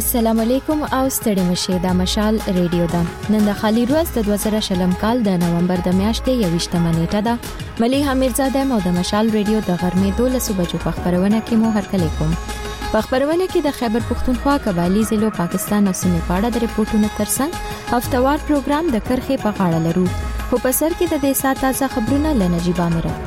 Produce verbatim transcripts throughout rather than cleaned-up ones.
السلام علیکم او ستړي مشه د مشال ریډیو دا نن د خالي ورځ د دوه زره شلم کال د نومبر د میاشتې یوشتمه نیټه ده. مليحه میرزاده مو د مشال ریډیو د غرمې دولس بجو په خبرونه کې مو هرکلی کوم. په خبرونه کې د خیبر پختونخوا قبایلی ضلعو پاکستان او سیمې په اړه د ریپورتونو ترڅنګ هفتوار پروګرام د کرخې په غاړه لرو. خو په سر کې د دې سات تازه خبرونه لنجيب امره.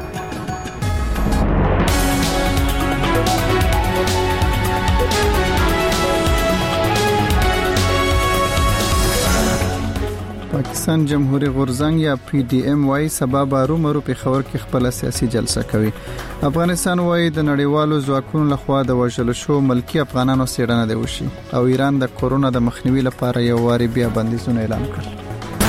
پاکستان جمهوریت غورزنګ یا پی ډی ایم وايي سبا بارو مرو په خبر کې خپل سیاسي جلسه کوي. افغانستان وايي د نړیوالو ځواکونو لخوا د وژل شو ملکی افغانانو څېړنه دی وشي او ایران د کورونا د مخنیوي لپاره یو واری بیا بندیزونه اعلان کړل.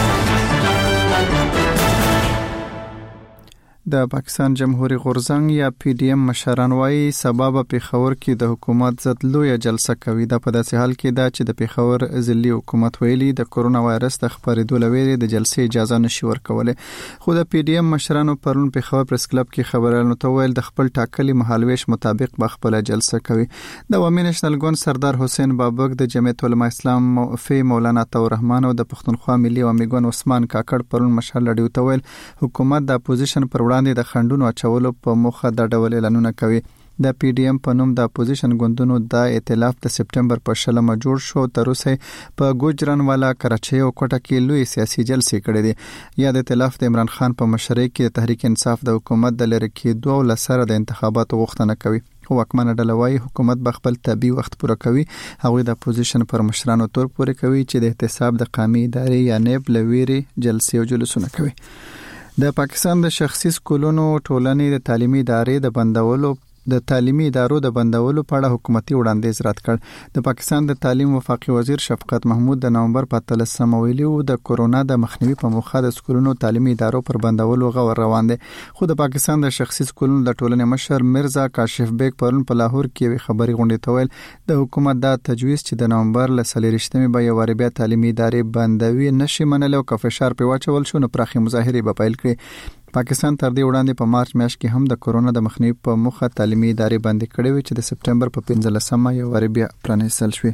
د پاکستان جمهوریت غورزنګ یا پی ډی ایم مشران وايي سبب په خبر کې د حکومت ضد لوی جلسه کوي. د په داسې حال کې دا چې د پیښور ضلعي حکومت ویلي د کورونا وایرس د خبرېدو لوي د جلسې اجازه نشي ورکوله. خو د پی ډی ایم مشرانو پرون په خبر پریس کلب کې خبرونه تویل د خپل ټاکلي مهالويش مطابق به خپل جلسه کوي. د عوامي نېشنل ګوند سردار حسین بابک د جمعیت العلماء اسلام موفي مولانا طاهر رحمان او د پښتونخوا ملي عوامي ګوند عثمان کاکړ پرون مشال لړیو تویل حکومت د اپوزیشن پر د خندونو اچولو په مخه د ډول اعلانونه کوي. د پی ډی ایم په نوم د اپوزیشن ګوندونو د ائتلاف د سپټمبر په شلمه جوړ شو. تر اوسه په ګوجرانوالا کراچۍ او کوټه کې لوی سیاسي جلسې کړې دي. یا د ائتلاف د عمران خان په مشرۍ کې تحریک انصاف د حکومت د لری کېدو او لسره د انتخاباتو غوښتنه کوي. واکمنه ډله وايي حکومت به خپل طبي وخت پوره کوي. هغه د اپوزیشن پر مشرانو تور پورې کوي چې د احتساب د قومي ادارې یا نیب لويري جلسې او جلسونه کوي. د پاکستان د شخصي سکولونو ټولنې د تعلیمي ادارې د بندولو د تعلیمي ادارو د بندولو په اړه حکومتي وړاندیز رد کړ. د پاکستان د تعلیم وفاقي وزیر شفقت محمود د نومبر په اتلسمه ویلي د کورونا د مخنیوي په موخه د سکولونو تعلیمي ادارو پر بندولو غور روان دي. خو د پاکستان د شخصي سکولونو د ټولنې مشر مرزا کاشف بیگ پرون په لاهور کې خبري غونډه تویل د حکومت د تجویز چې د نومبر ل سلیریشتمه به یو بیا تعلیمي ادارې بندوي نشي منل او کفشار په واچول شو نو پراخي مظاهره به پیل کړي. پاکستان تر دې وړاندې په مارچ میاشت کې هم د کورونا د مخنیوي په مخه تعلیمي ادارې بندي کړې وې چې د سپټمبر په پنځلسمه یو واری بیا پرانیستل شوې.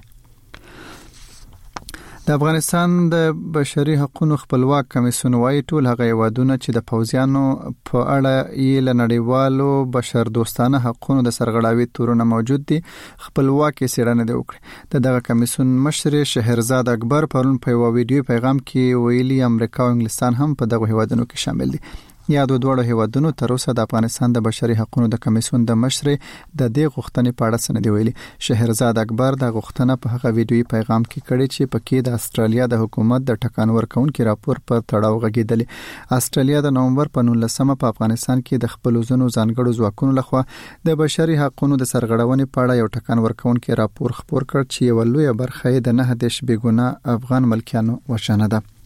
د افغانستان د بشري حقوقو خپلواک کمیسیون وايي ټول هغه هیوادونه چې د پوځیانو په اړه یې له نړیوالو بشر دوستانه حقوقو د سرغړاوي تورونه موجود دي خپلواک څېړنه دی وکړي. د دغه کمیسیون مشر شهرزاد اکبر پرون په یو ویډیو پیغام کې ویلي امریکا او انګلستان هم په دغه هیوادونو کې شامل دي. یا د دوه هیوادونو تر اوسه د افغانستان د بشري حقوقو د کمیسیون د مشر د دې غوښتنې په اړه سند ویلي. شهرزاد اکبر د غوښتنه په هغه ویډیوي پیغام کې کړی چې پکې د استرالیا د حکومت د ټکان ورکونکو راپور پر تړاو غږیدلی. استرالیا د نومبر په نولسمه په افغانستان کې د خپل ځونو ځانګړو ځواکونو لخوا د بشري حقوقو د سرغړونې په اړه یو ټکان ورکونکو راپور خپور کړ چې یو لوی برخه د نه دیش بیګونه افغان ملکیانو وشانه ده.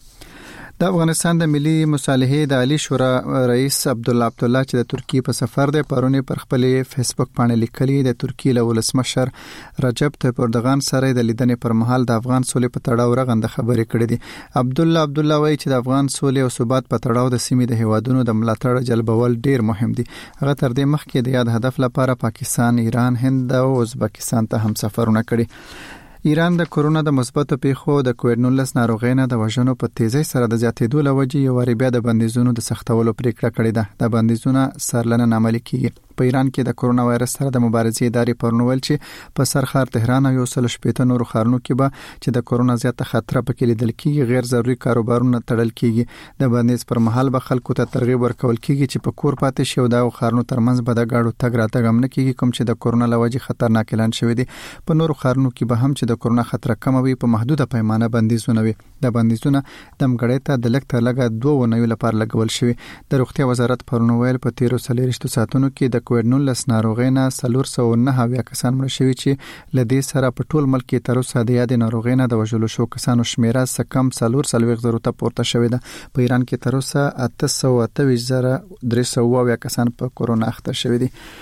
د افغانستان د ملي مصالحې د عالی شورا رئیس عبدالله عبدالله چې د ترکیې په سفر دی پرونی پر خپل فیسبوک باندې لیکلي د ترکیې له ولسمشر رجب طیب اردوغان سره د لیدنې پر مهال د افغان سولې په تړاو رغنده خبرې کړې دي. عبدالله عبدالله وایي چې د افغان سولې او ثبات په تړاو د سیمې د هیوادونو د ملاتړ جلبول ډیر مهم دي. هغه تر دې مخکې د یاد هدف لپاره پاکستان، ایران، هند او ازبکستان ته هم سفرونه کړي. ایران د کورونا د مثبت پیښو د کووډ نولس ناروغۍ نه د وژنو په تیزی سره د زیاتېدو لوجې یو واری بیا د بندیزونو د سختولو پریکړه کړې ده. د بندیزونو سرلنه عملي کیږي. په ایران کې د کورونا وایرس سره د مبارزې ادارې پرنول چې په سرخار تهران او یو سل شپږ نورو ښارونو کې به چې د کورونا زیاته خطر پکې لیدل کیږي غیر ضروري کاروبارونه تړل کیږي. د بندیز پر مهال به خلکو ته ترغیب ورکول کیږي چې په کور پاتې شي او د ښارونو ترمنځ به د گاډو تګ راتګ هم نه کیږي کوم چې د کورونا لوجې خطرناک اعلان شوی دی. په نورو ښارونو کې به هم چې د کورونا خطر کم وي په محدوده پیمانه بندیزونه وي. د بندیزونه د مګړې ته د لک تر لګه دوه ونیو لپاره لګول شوی. د روغتیا وزارت پرون ویل په تیرو سلیریشتو ساعتونو کې د کووډ نولس ناروغۍ نه څلور سوه نه اویا کسان مړه شوي چې له دې سره په ټول ملک کې تر اوسه د یادې ناروغۍ نه د وژلو شو کسانو شمیره څه کم څلور څلوېښت زرو ته پورته شوې ده. په ایران کې تر اوسه اته سوه اته ویشت زره درې سوه اویا کسان په کورونا اخته شوي دي.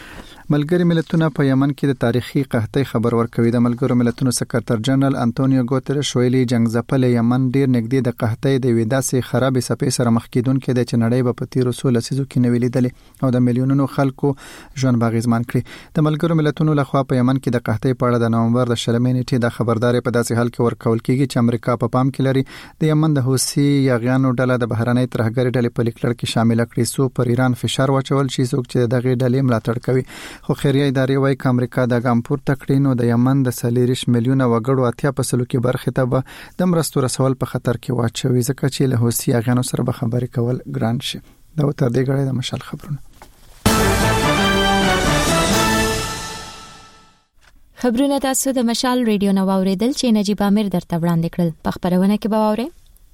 ملګری ملتونه په یمن کې د تاریخي قحطۍ خبر ورکوي. د ملګرو ملتونو سکرټر جنرال انټونیو ګوتریش ویلي جنگ ځپل یمن ډیر نږدې د قحطۍ د وېداسې خرابې سپې سره مخ کیدونکې د چنړۍ په تیرو څو لسیزو کې نوې لیدلې او د میلیونونو خلکو ژوند باغیزمان کړی. د ملګرو ملتونو لخوا په یمن کې د قحطۍ په اړه د نومبر د شلمې نیټې د خبرداري په داسې حال کې ورکول کیږي چې امریکا په پام کې لري د یمن د حوثي یاغیانو ډله د بهرنۍ ترهګرۍ ډلې په لیکلړ کې شامل کړي سو پر ایران فشار واچول شي څوک چې دغه ډلې ملاتړ کوي. خو خیریه ادارې وايي چې امریکا د ګامپور تکړینو د یمن د سلیریش میلیونه وګړو اتیا په سلو کې برخه ته به د مرستو رسول په خطر کې واچوي ځکه چې له حوثي یاغیانو سره به خبرې کول ګران شي. دا تر دې غړې د مشال خبرونه خبرونه تاسو د مشال ریډیو نو اوریدل چې نجيب امیر درته وړاندې کړل. په خبرونه کې به واورئ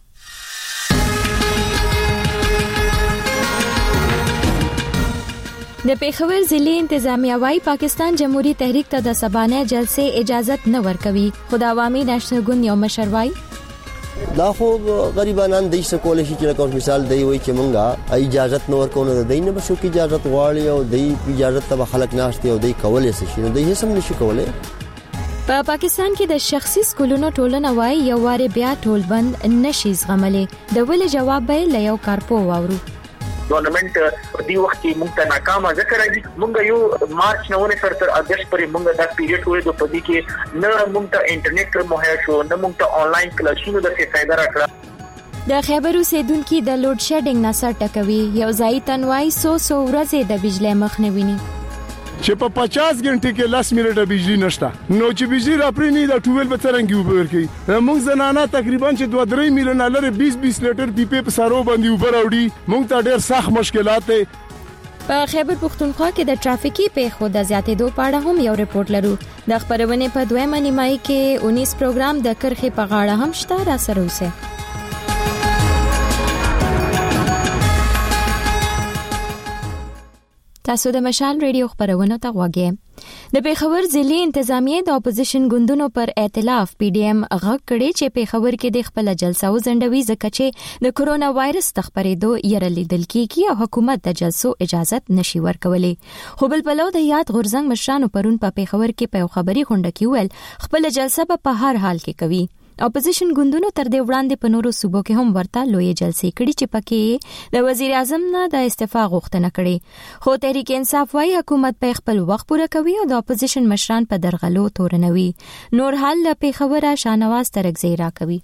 د پیښور ضلعي انتظامیه وايي پاکستان جمهوریت تحریک ته د سبانه جلسې اجازه نه ورکوي. خو د عوامي نېشنل ګوند یو مشر وايي دا خو غریبانان د څه کول شي چې لکه مثال دی وای چې مونږه اجازه نور کوو د دینه بشو کی اجازه غواړي او د اجازه ته خلک ناشته او د کولې شي نو د هیڅ هم نشي کولای. په پا پاکستان کې د شخصي سکولونو ټولنه وايي یو واره بیا ټول بند نشي زغملې. د ول جواب به له یو کارپو واورو. گورنمنٹ دی وخت کې مونږ ته ناکام ذکر راځي. مونږ یو مارچ نه تر تر اگست پورې مونږ دا پیریډ وې د پدې کې نه مونږ ته انټرنیټ پر مهیا شو نه مونږ ته آنلاین کلاسونو د څه فائدہ راکړه. د خیبر اوسیدونکو د لوډ شیډینګ نصر ټکوي. یو ځای تنوای سو سو ورځې د بجلی مخ نه ویني چې په پچاس غنټې کې لاس منټه بجلی نشته نو چې بجلی را پرې نه د ټوبل په څرنګي وبور کوي. موږ زنانه تقریبا چې دوه درې میلیون لاره بیس بیس لیټر پیپې په سارو باندې وبر اوړي. موږ ته ډېر سخت مشکلات دي. په خیبر پختونخوا کې د ټرافیکي پیښو د زیاتېدو په اړه هم یو ریپورت لرو. د خبرونه په دویمه نیمایي کې انیس پروګرام د کرخې په غاړه هم شته. را سره اوسه تاسو د مشال ریډیو خبرونه ته غوږی. د پیښور ضلعي انتظامیه د اپوزیشن ګوندونو پر ائتلاف پی ډی ایم غږ کړي چې پیښور کې د خپل جلسه وزندوي ځکه چې د کورونا وایرس د خپرېدو یره لیدل کیږي او حکومت د جلسو اجازه نشي ورکولای. خو بل بلو د یاد غورزنګ مشرانو پرون په پیښور کې په خبري غونډه کې ویل خپل جلسه په هر حال کې کوي. اپوزیشن ګوندونو تر دې وړاندې په نورو صوبو کې هم ورته لوی جلسې کړي چې پکې د وزیر اعظم نه د استعفا غوښتنه کړي. خو تحریک انصاف وايي حکومت په خپل وخت پوره کوي او د اپوزیشن مشران په درغلو تورنوي. نور حال له پیښور شاهنواز ترګزی را کوي.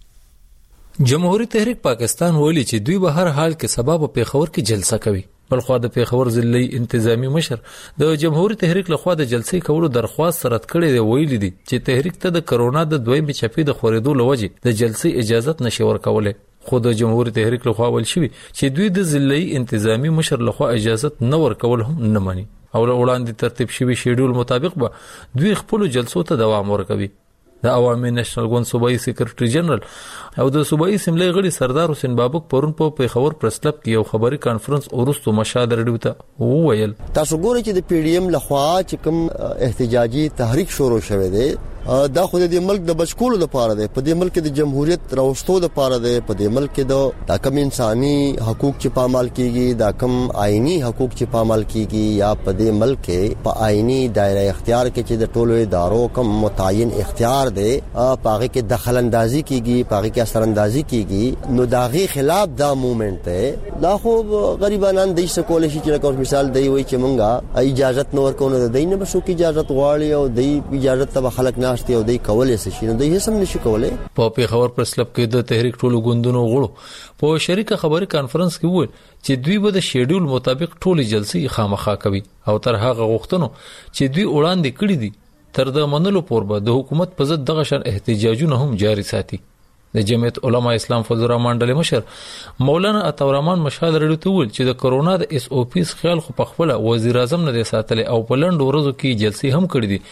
جمهوریت تحریک پاکستان ویلي چې دوی به هر حال کې سبب په پیښور کې جلسه کوي. بلخو د پیښور ضلعي انتظامی مشر د جمهوریت تحریک لخوا د جلسې کولو درخواست رد کړی دی. ویلي دي چې تحریک ته د کرونا د دویمې چپې د خورېدو لوجې د جلسې اجازه نشي ورکولای. خو د جمهوریت تحریک لخوا ویل شوی چې دوی د ضلعي انتظامی مشر لخوا اجازه نه ورکول هم نه مانی او وړاندې ترتیب شوی شیډول مطابق به دوی خپل جلسو ته دوام ورکوي. د عوامي نېشنل ګوند صوبایي سکرټري جنرال او د صوبایي اسمبلی غړي سردار حسین بابک پرون په پیښور پریس کلب کې یو خبري کانفرنس ورستو مشاهده رډیو ته وویل تاسو ګورئ چې د پی ډی ایم لخوا چې کوم احتجاجي تحریک شروع شوه دی دا خو د ملک د بچکولو لپاره دی. په دې ملک د جمهوریت راوستو لپاره دی. په دې ملک د دا کوم انساني حقوق چې پامال کیږي دا کوم آئینی حقوق چې پامال کیږي یا په دې ملک په آئینی دایره اختیار کې چې د ټولو ادارو کوم متعین اختیار دی پاغه کې دخل اندازي کیږي پاغه کې اثر اندازي کیږي نو داغي خلاف دا موومېنټ دی. دا خو غریبانان د څه کول شي چې لکه مثال دی وای چې مونږه اجازه نور کوو د دینه بشو کی اجازه غواړي او د اجازه ته خلک ناشته او د کولې شي نو د هیڅ هم نشي کولای. په پیښور پریس کلب کې د تحریک ټولو ګوندونو غړو په شریکه خبري کانفرنس کې وویل چې دوی به د شیډول مطابق ټولې جلسې خامخا کوي او تر هغه غوښتنو چې دوی وړاندې کړی دي تر د منلو پورې به د حکومت په ضد دغه شان احتجاجونه هم جاري ساتي. د جمعیت علما اسلام فضل الرحمن ډلې مشر مولانا عطاورحمان مشال رډیو ته ویل چې د کرونا د اس او پیز خیال خو په خپل وزیر اعظم نه ساتل او په لند ورځو کې جلسې هم کړې دي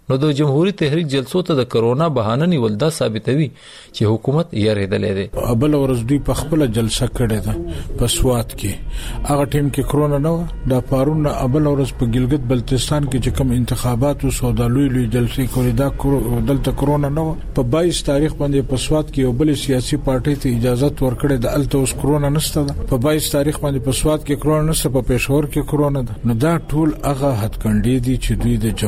نو د جمهوریت تحریک جلسو ته د کرونا بهانه نیول دا ثابتوي چې حکومت یې ریدلې ده. بل ورځ دوی په خپل جلسه کړې ده په سوات کې، هغه ټیم کې کرونا نه و. دا پارون بل ورځ په ګلګت بلتستان کې چې کوم انتخابات او سودالوي لوی جلسې کړې ده دلته کرونا نه و. په باییس تاریخ باندې په سوات کې یو بل سیاسي پارټي ته اجازه ورکړې ده، الته اوس کرونا نشته ده. په باییس تاریخ باندې په سوات کې کرونا نشته، په پېښور کې کرونا ده. نو دا ټول هغه هټکندې دي چې دوی د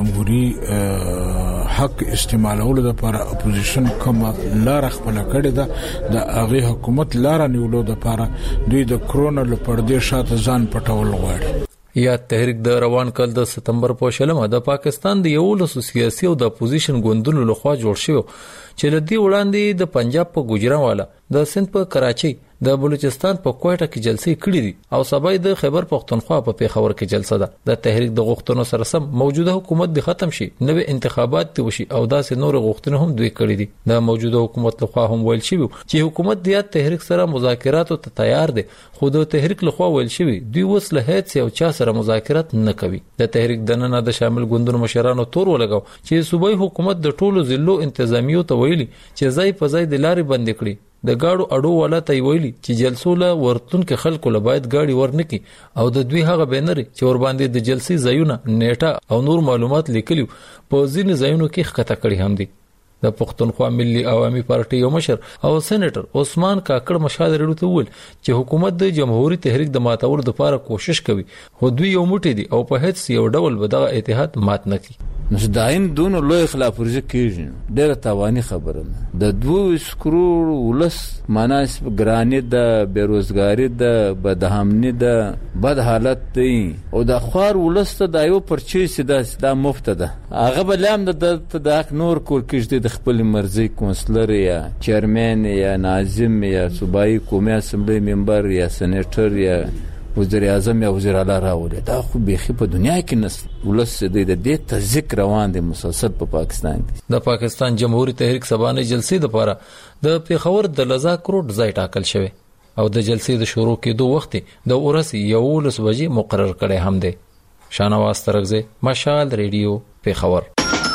جمهوریت حق استعمالولو لپاره اپوزیشن کومه لار خپل کړی ده، د هغه حکومت لار نیولو لپاره دوی د کرونا لپاره د شاته ځان پټول غواړي. یا تحریک د روان کال د ستمبر په شلمه د پاکستان د یو لسو سیاسي او د اپوزیشن ګوندونو لخوا جوړ شو چې لدی وړاندې د پنجاب په ګوجرانوالا، د سند په کراچۍ، د بلوچستان په کوټه کې جلسې کړې دي او سبا د خیبر پختونخوا په پیښور کې جلسه ده. د تحریک د غوښتنو سره سم موجوده حکومت د ختم شي، نوې انتخابات ته وشي او داسې نور غوښتنې هم دوی کړې دي. د موجوده حکومت لخوا هم ویل شوی چې حکومت د تحریک سره مذاکرات ته تیار دی، خو د تحریک لخوا ویل شوی دوی وس له هیڅ یو چا سره مذاکرات نه کوي. د تحریک د نن د شامل ګوندونو مشرانو تور ولګاو چې صوبایي حکومت د ټولو ضلعو انتظامیو ته ویلي چې ځای په ځای د لارې بند کړي. د گاډو اډو والا ته ویلي چې جلسو له ورتون کې خلکو له باید گاډي ورنکي او د دوی هغه بینر چې ور باندې د جلسې ځایونه، نیټه او نور معلومات لیکلي په ځینې ځایونو کې ښکته کړي هم دي. د پښتونخوا ملي عوامي پارټي یو مشر او سېنیټر عثمان کاکړ مشال رډو ته ویل چې حکومت د جمهوریت تحریک د ماتولو لپاره کوشش کوي، خو دوی یو موټی دي او په هیڅ یو ډول به دغه اتحاد مات نه کړي. نو دایم دونه لوی خلاف ورزي کیږي، ډېر تاواني خبره ده. د دوه سکرور ولس مناسب ګرانی د بیروزګاری د بدهمنی د بد حالت دی او د خوار ولس ته د یو پرچی سیده د مفت ده. هغه بلام د د حق نور کول کېږي د خپل مرزي کونسلر یا چیرمن یا ناظم یا صوبایي قومي اسمبلی ممبر یا سېنیټر یا وزیر اعظم یا وزیر اعلی راوړي. دا خو بيخي په دنیا کې نس ولس د دې ته ذکر روان دي مسلسل په پا پاکستان کې. د پاکستان جمهوریت تحریک سبانه جلسې لپاره د پیښور د لزا کروټ ځای ټاکل شوی او د جلسې د شروع کېدو وخت د اورس یولس بجې مقرر کړی هم دی. شانواز ترغزه، مشال ریډیو، پیښور.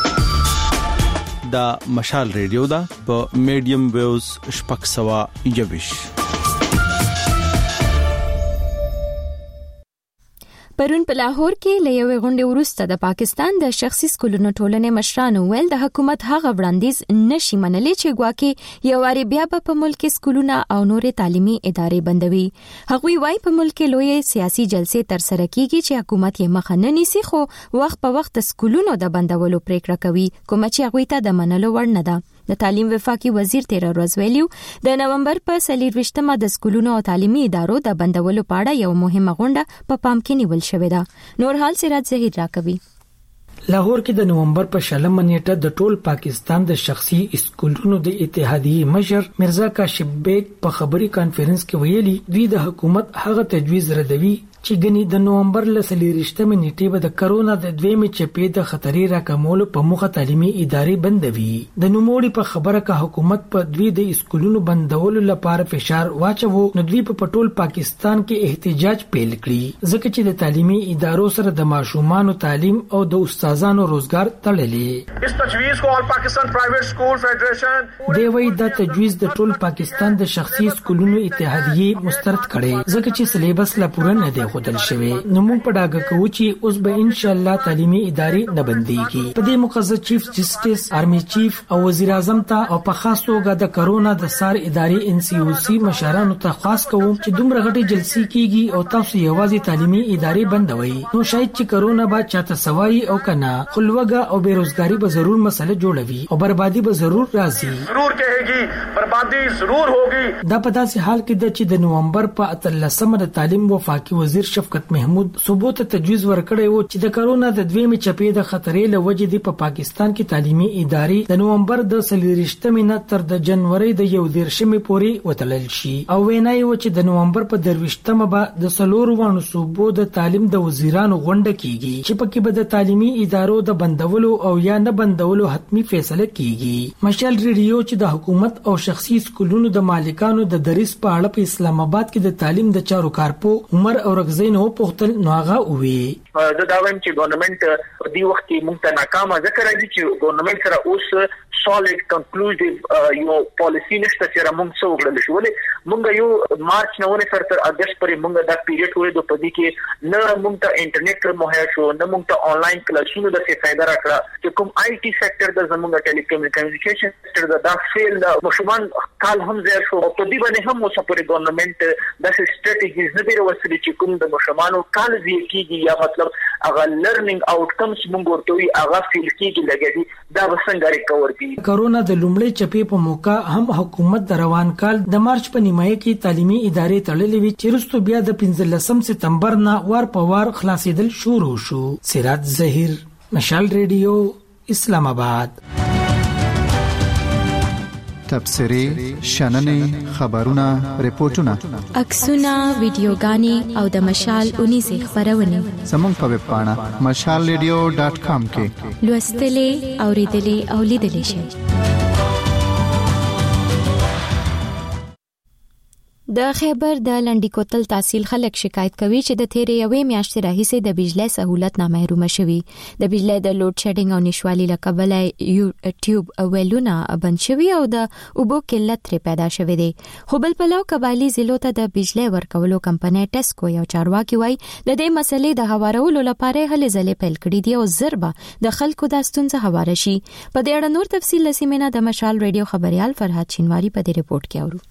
دا مشال ریډیو دا په میډیم ویوز شپږ سوه یوویش. پرون په لاهور کې لېوې غونډې وروسته د پاکستان د شخصي سکولونو ټولنې مشرانو ویل د حکومت هغه وړاندیز نشي منلي چې ګواکې یو واری بیا په ملک کې سکولونه او نورې تعلیمي ادارې بندوي. هغوی وايي په ملک کې لوی سیاسي جلسې تر سره کیږي چې حکومت یې مخه نه نیسي، خو وخت په وخت سکولونو د بندولو پریکړه کوي، کوم چې هغوی ته د منلو وړ نه ده. د تعلیم وفاقي وزیر تیر ورځ ویلو د نومبر په څلرویشتمه د سکولونو او تعلیمي ادارو د بندولو په اړه یو مهمه غونډه په پام کې نیول شوې ده. نور حال سراج زهیر راکوي. لاهور کې د نومبر په شلمه نیټه د ټول پاکستان د شخصي سکولونو د اتحادیې مشر مرزا کاشف بیگ په خبري کانفرنس کې ویلي دوی د حکومت هغه تجویز ردوي چې ګني د نومبر لسلیریشتمه نیټه به د کرونا د دویمې چپې د خطرې راکمولو په مخه تعلیمي ادارې بندوي. د نوموړي په خبره کا حکومت په دوی د سکولونو بندولو لپاره فشار واچوي، نو دوی په ټول پاکستان کې احتجاج پیل کړي ځکه چې د تعلیمي ادارو سره د ماشومانو تعلیم او د استادانو روزګار تړلې. اس تجویز کو آل پاکستان پرایویټ سکول فیډریشن دی وایي دا تجویز د ټول پاکستان د شخصي سکولونو اتحادیې مسترد کړي ځکه چې سلیبس لا پوره نه دی خودل شوی. نو موږ په ډاګه کوو چې اوس به ان شاء الله تعلیمي ادارې نه بنديږي. په دې مقصد چیف جسټس، آرمي چیف او وزیر اعظم ته او په خاص توګه د کرونا د سار ادارې ان سی او سی مشرانو ته خاص کوم چې دومره غټي جلسې کیږي او تاسو یوازې تعلیمي ادارې بندوي، نو شاید چې کرونا با چاته سوای او کنه خلوګه او بیروزګاری به ضرور مسله جوړوي او بربادي به ضرور راځي. ضرور کېږي، بربادي ضرور ہوگی. دا په داسې حال کې د چې د نومبر په اتلسمه د تعلیم وفاقي وزیر شفقت محمود صوبو ته تجویز ورکړی و چې د کرونا د دویمې چپې د خطرې له وجې د په پاکستان کې تعلیمي ادارې د نومبر د څلرویشتمې نه تر د جنوري د یو دیرشمې پورې وتلل شي. او وینای و چې د نومبر په درویشتمه به د څلورو وانو صوبو د تعلیم د وزیرانو غونډه کیږي چې پکې به د تعلیمي ادارو د بندولو او یا نه بندولو حتمی فیصله کیږي. مشال ریډیو چې د حکومت او شخصي سکولونو د مالکانو د دریس په اړه په اسلام آباد کې د تعلیم د چارو کارپو عمر اورغزین او پختل نو هغه وی د دا وایم چې ګورنمنت دی وخت کې مونږ ته ناکامه ذکر راځي چې ګورنمنت سره اوس solid conclusive یو پالیسی نشته چې موږ څو وکړل شو ولې موږ یو مارچ نه ونه تر اگست پورې موږ دا پیریډ وې د پدې کې نه موږ ته انټرنیټ مهیا شو نه موږ ته آنلاین کلاسونو د څه فائدہ راکړه چې کوم آی ټي سېکټر د زموږ ټیلیکومونیکیشن سېکټر دا فیل مشمن کال هم زیات شو په دې باندې هم اوس پورې ګورنمنت د سټریټیجیز نه دی وسلې چې کوم د مشمانو کال زی کیږي یا مطلب هغه لرنینګ آوټکمز موږ ورته وي هغه فیل کیږي لګیږي دا وسنګ ریکور کی کرونا د لومړۍ چپې په موقع هم حکومت د روان کال د مارچ په نیمایي کې تعلیمي ادارې تړلې وي چې وروسته بیا د پنځلسم سپتمبر نه وار په وار خلاصېدل شروع شو. سراج ظهیر، مشال ریډیو، اسلام آباد. تبصری، شننې، خبرونه، ریپورتونه، عکسونه، ویډیوګانې او د مشال اونیزه خبرونه زموږ په ویب پاڼه مشال ریډیو ډاټ کام کې لوستلې، اوریدلې او لیدلې شئ. د خیبر د لنډی کوتل تحصیل خلک شکایت کوي چې د تیرې یوې میاشتې راهیسې د بجلی سہولت نه محروم شوي. د بجلی د لوډ شیډینګ او نشوالي له کبله یوټیوب ویلونه بند شوي او د اوبو قلت ترې پیدا شوی دی. خو بل پلو قبایلی ضلعو ته د بجلی ورکولو کمپنۍ ټسکو یو چارواکي وایي د دې مسلې د هوارولو لپاره هلې ځلې پیل کړي دي او زربه د خلکو د ستونزه هواره شي. په دې اړه نور تفصیل لسیمنه د مشال ریډیو خبريال فرحت شینواری په دې ریپورت کې اورو.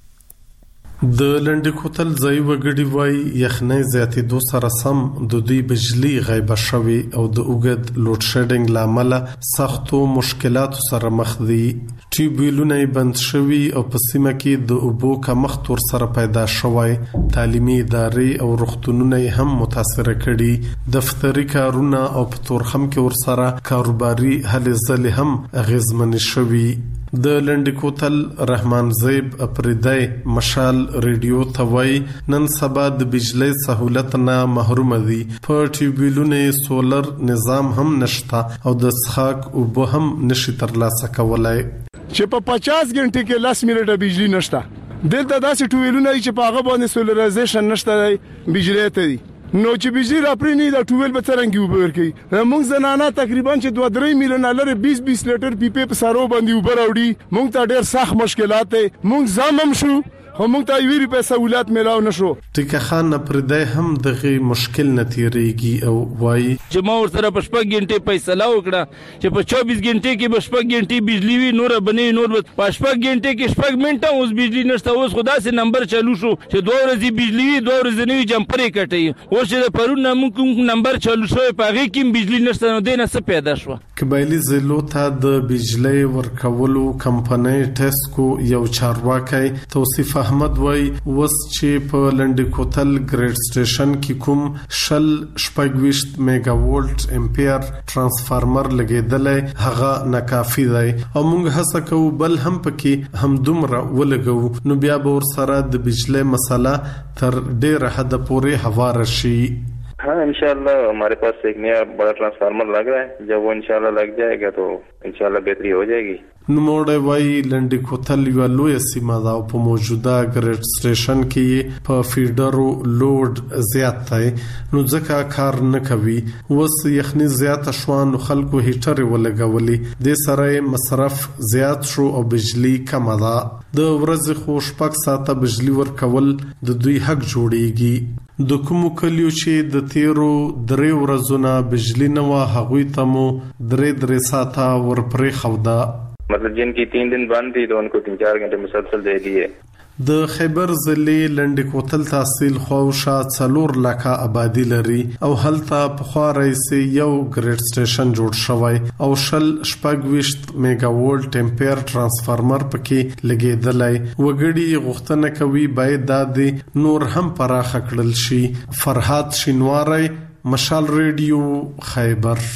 د لنډی کوتل ځای وګړي وای یخنۍ زیاتې دو سره سم د دوی بجلی غیبه شوی او د اوګد لوډ شیډینګ لامل سختو مشکلاتو سره مخ دي. ټیوبویلونه بند شوی او په سیمه کې د اوبو کمښت ور سره پیدا شوی. تعلیمي ادارې او روغتونونه هم متاثر کړي. دفتري کارونه او په تورخم کې ور سره کاروباري هلې ځلې هم اغیزمن شوی. د لنډی کوتل رحمان زیب اپریدای مشال ریډیو توای نن سبا د بجلی سہولت نه محروم دي. په ټیوبویلونو سولر نظام هم نشتا او د څښاک اوبه هم نشي ترلاسه کولای. چې په پچاس غنټه کې لاس میرټه بجلی نشتا. دلته داسې ټیوبویلونه چې په هغه باندې سولرایزیشن نشته بجلی ته دي. نو چې بجلی راپرې نه دا ټویل به څنګه وبور کوي. موږ زنانه تقریبا چې دوه درې میلیون لاره بیس بیس لیټر پیپې په سارو باندې وبور اوړي. موږ ته ډېر سخت مشکلات دي. موږ زامم شو خو موږ ته یوې روپې سہولت ملاو نشو. ټیکه خان پردای هم دغه مشکل نتیریږي او وای چې ما ورسره په شپږ غنټې فیصله وکړه چې په چوبیس غنټې کې به شپږ غنټې بجلی وي نور بنې نور په شپږ غنټې کې شپږ منټه اوس بجلی نشته. اوس خدا سي نمبر چالو شو چې دوه ورځې بجلی وي دوه ورځې نه جمپرې کټي. اوس چې پرون ناممکن نمبر چالو شو په هغه کې بجلی نشته نو دینه څه پیدا شو. قبایلی ضلعو ته د بجلی ورکولو کمپنۍ ټسکو یو چارواکي توصیف احمد وای وس چې په لنډی کوتل ګریډ سټیشن کې کوم شل شپږويشت میگا وولټ امپیر ترانسفارمر لګیدل هغه ناکافي دی او موږ هڅه کوو بل هم پکې هم دومره ولګو نو بیا به ور سره د بجلی مسله تر ډیره حد پورې هوار شي. हाँ इंशाल्लाह हमारे पास एक नया बड़ा ट्रांसफार्मर लग रहा है. जब वो इंशाल्लाह लग जाएगा तो इंशाल्लाह बेहतरी हो जाएगी. نوموړی وای لنډی کوتل یو لوی سیمه ده او په موجوده ګریډ سټیشن کې په فیډرو لوډ زیات دی نو ځکه کار نه کوي. وس یخني زیات شوان خلکو هیټر ولګولي د سره مصرف زیات شو او بجلی کم ده. د ورځې خو شپږ ساعته بجلی ورکول د دوی حق جوړیږي. د کومو کلیو چې د تیرو درې ورځونه بجلی نه و هغوی ته مو درې درې ساعته ورپرې خوده. मतलब जिनकी तीन दिन बंद थी तो उनको तीन चार घंटे मुसलसल दे दिए. د خیبر ضلع لنډی کوتل تحصیل خوشا څلور لکه آبادی لري او هلته په خوا رئیس یو ګریډ سټیشن جوړ شوی او شل شپږويشت میگا وولټ امپیر ترانسفارمر پکې لګیدلای. وګړي غوښتنه کوي باید د نور هم پراخ کړل شي. فرحات شینواری، مشال ریډیو، خیبر.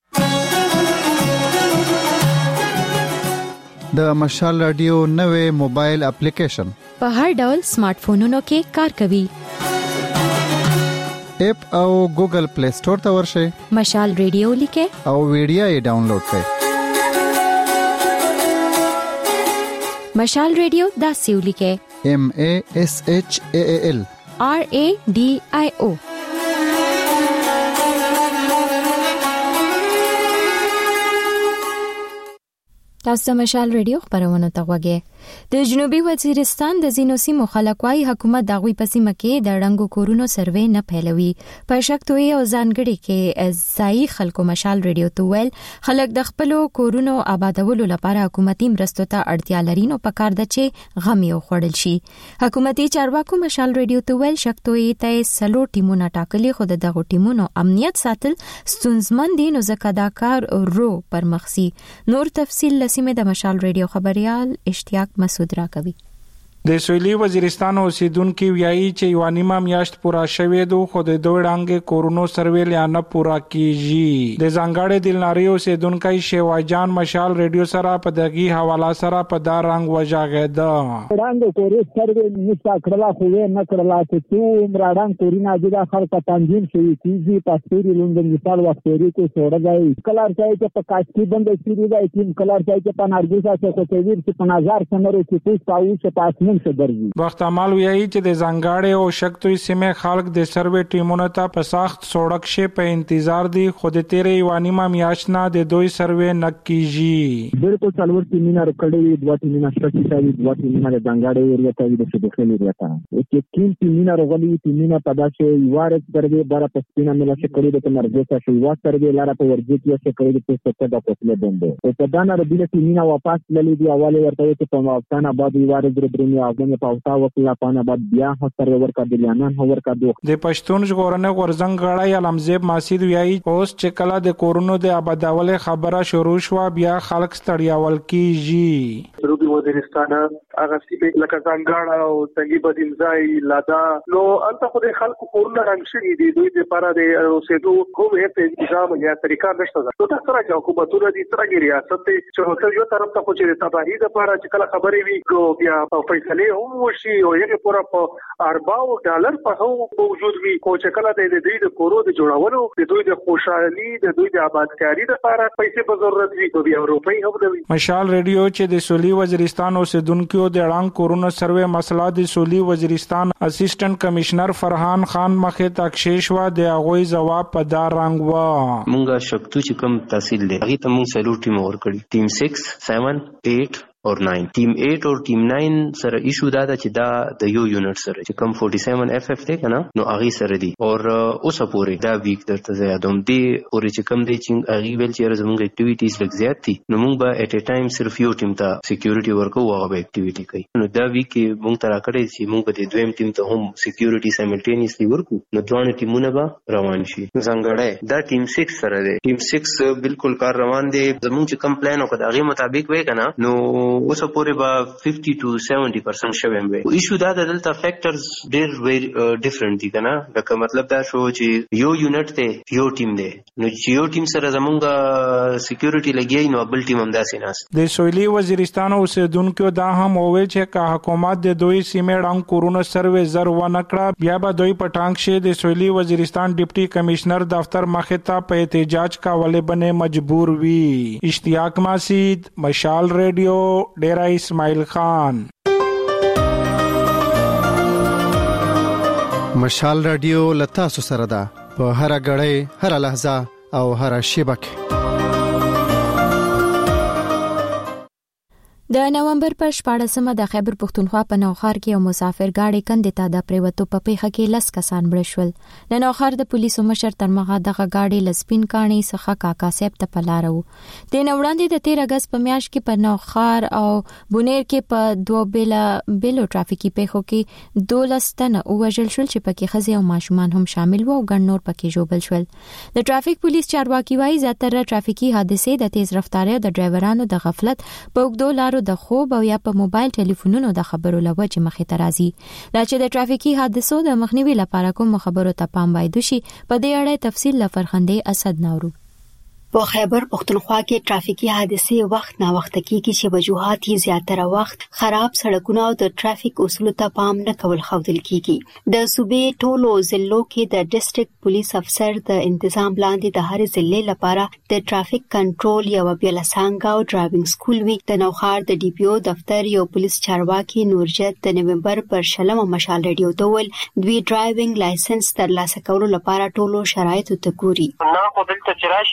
د مشال رادیو نوې موبایل اپلیکیشن په هر ډول سمارټ فونونو کې کار کوي. اپ او ګوګل پلی سٹور ته ورشئ. مشال ریډیو لیکه او ویډیو یې ډاونلوډ کړئ. مشال ریډیو دا سیو لیکه M A S H A A L R A D I O. تاسو مشال ریډیو خبرونه ته وګورئ د جنوبي وزیرستان د زینو سیمو خلکوای حکومت دغوی په سیمه کې د رنګو کورونو سروې نه پیلوي په شکتوي او ځانګړي کې ځای خلکو مشال ریډیو ته ویل خلک د خپل کورونو آبادولو لپاره حکومتي مرستو ته اړتیا لري نو پکار د چې غم یو خړل شي حکومتي چارواکو مشال ریډیو ته ویل شکتوي ته سلو ټیمونه ټاکلي خو دغه ټیمونو امنیت ساتل ستونزمن دي نو ځکه دا کار رو پر مخسي نور تفصیل سیمه د مشال ریډیو خبريال اشتیاق مسعود را کوي د سویلي وزیرستان اوسیدونکو ویایي چې یو نیمه میاشت پورا شوې دو خو د دوه ډانګې کورونو سروې لانه پورا کیږي د زنګاړې دلناري اوسیدونکو شیواجان مشال ریډیو سره په دغه حواله سره په دار رنگ وجاغه ده ډانګ کورې سروې نشا کړلا خو نه کړلا چې عمر ډانګ کورینه د خلک تنظیم شوی کیږي پاستوري لوندن مثال وختوري کو سوړګای کلار ځای چې په کاشتي بند شي دی چې کلار ځای چې په نارګوسا څخه کوي چې په نظر سمره کې پوس پاو چې پاس وخت عمل ویایي چې د زنګاړې او شکتوي سیمه خلک د سروې ټیمونو ته په سخت سړک شي په انتظار دي خو د تیرې وانیما میاشنا د دوی سروې نکیږي بالکل څلور ټیمونه رکړې دوه ټیمونه شتي شوي دوه ټیمونه د زنګاړې ایریا ته د شدخلي راته چې کوم ټیمونه رغلي ټیمونه په داسې یوار سروې بار په سپینه مله شکړې د مرګه شي یو سروې لاره په ورځ کې شکړې د څه د پوسله بنده او په دانه د دې ټیمونه واپس للی دی اواله ورته چې په افغانستان آباد یوار درې افغان پاوتا وکلا پانه بعد بیا هڅر ور کا دلیانان هور کا دوه د پښتون ژغورنه غورزنګ غړای علمزیب ماسید ویایي اوس چې کله د کورونو د آبادول خبره شروع شو بیا خلک ستړیاول کیږي جنوبي وزیرستان هغه سیمه لکه ځنګاړه او تنګي بدینځای لادا نو انت خو د خلکو کورونه رنګ شي دي دوی لپاره د اوسېدو کوم هیڅ نظام یا طریقه نشته نو تاسو راځي حکومتونه دي ترګي ریاست چې هوته یو طرف ته پوهې تباہی د لپاره چې کله خبرې وي کو بیا فیصله هم وشي او یې پورا په ارباو ډالر په هو موجود وي کو چې کله د دې د کورو د جوړولو د دوی د خوشحالي د دوی د آبادکاری لپاره پیسې په ضرورت وي کو بیا روپۍ هم دوی مشال ریډیو چې د سولي وزیرستان اوسیدونکو د اړان کورونو سروې مسله د سولي وزیرستان اسسټنټ کمشنر فرحان خان مخه تکشیش وا د اغوی جواب په دار رنگ وا مونږه شکتو چې کوم تحصیل دی هغه ته مونږ سلو ټیم اور کړی ټیم سکس سیون ایٹ اور نائن ټیم ایٹ اور ټیم نائن سره ایشو دا دا چې دا د یو یونټ سره چې کم فورټي سیون اف اف ته کنه نو هغه سره دی اور اوسه پوره دا ویک درته زیاتوم دی اور چې کم دی چې هغه ویل چې زموږ اکټیویټیز لږ زیات دي نو موږ به اټ ا ټایم صرف یو ټیم ته سکیورټي ورکو او هغه اکټیویټي کوي نو دا ویک موږ ترا کړی چې موږ د دویم ټیم ته هم سکیورټي سایملټینیسلی ورکو نو دوه ټیمونه به روان شي څنګه دا ټیم سکس سره دی ټیم سکس بالکل کار روان دی زموږ چې کم پلان او هغه مطابق وای کنه نو اوسه پورې به fifty to seventy percent شوم وي ایشو دا د دلته فیکټرز ډېر وی ډیفرنٹ دي کنه لکه مطلب دا شو چې یو یونټ ته یو ټیم دی نو چې یو ټیم سره زمونږه سکیورټي لګي نو بل ټیم هم داسې ناس د سویلي وزیرستان اوسیدونکو دا هم وویل چې کا حکومت د دوی سیمه ډنګ کورونه سروې زر و نکړه بیا به دوی پټانګ شه د سویلي وزیرستان ډیپټي کمشنر دفتر مخه ته په احتجاج کولو باندې مجبور وي اشتیاق مسعود مشال ریډیو ډیر اسماعیل خان مشال رادیو لتا سو سره ده په هر غړې هر لحظه او هر شبکه د نومبر په شپاړسمه د خیبر پښتونخوا په نوخار کې یو مسافر گاډي کندې ته د پریوتو په پیخه کې لس کسان مړ شول. د نوخار د پولیسو مشر ترمغه دغه گاډي لسپین کانی څخه کاکا سیب ته پلارو. د نوړاندې د تیر اگست په میاشت کې په نوخار او بونیر کې په دوه بلا بلو ټرافیکي پیښو کې دولس تنه وژل شول چې پکې خزي او ماشومان هم شامل وو او ګڼ نور پکې جوړل شول. د ټرافیک پولیس چارواکي وايي زیاتره ټرافیکي حادثې د تیز رفتارۍ او د ډرایورانو د غفلت په اوږدو لارو د خوب او یا په موبایل ټلیفونونو د خبرو لوجه مخې ته راځي. دا چې د ټرافیکي حادثو د مخنیوي لپاره کوم خبرو ته پام باید شي په دې اړه تفصیل لفرخندې اسد نورو. په خیبر پښتونخوا کې ټرافیکي حادثې وخت نا وخت کېږي چې وجوهات یې زیاتره وخت خراب سړکونه او د ټرافیک اصولو ته پام نه کول ښودل کېږي. د صوبې ټولو ضلعو کې د ډیسټریکټ پولیس افسر د تنظیم لاندې د هر ضلع لپاره د ټرافیک کنټرول یو بیل څنګه او ډرایوینګ سکول وی. د نوخار د ډي پی او دفتر یو پولیس چارواکي نورجت د نومبر پر شلمه مشال ریډیو ته ول دوی ډرایوینګ لایسنس ترلاسه کولو لپاره ټولو شرایطو ته ګوري. نه په دلته چې راشي او ډرایوینګ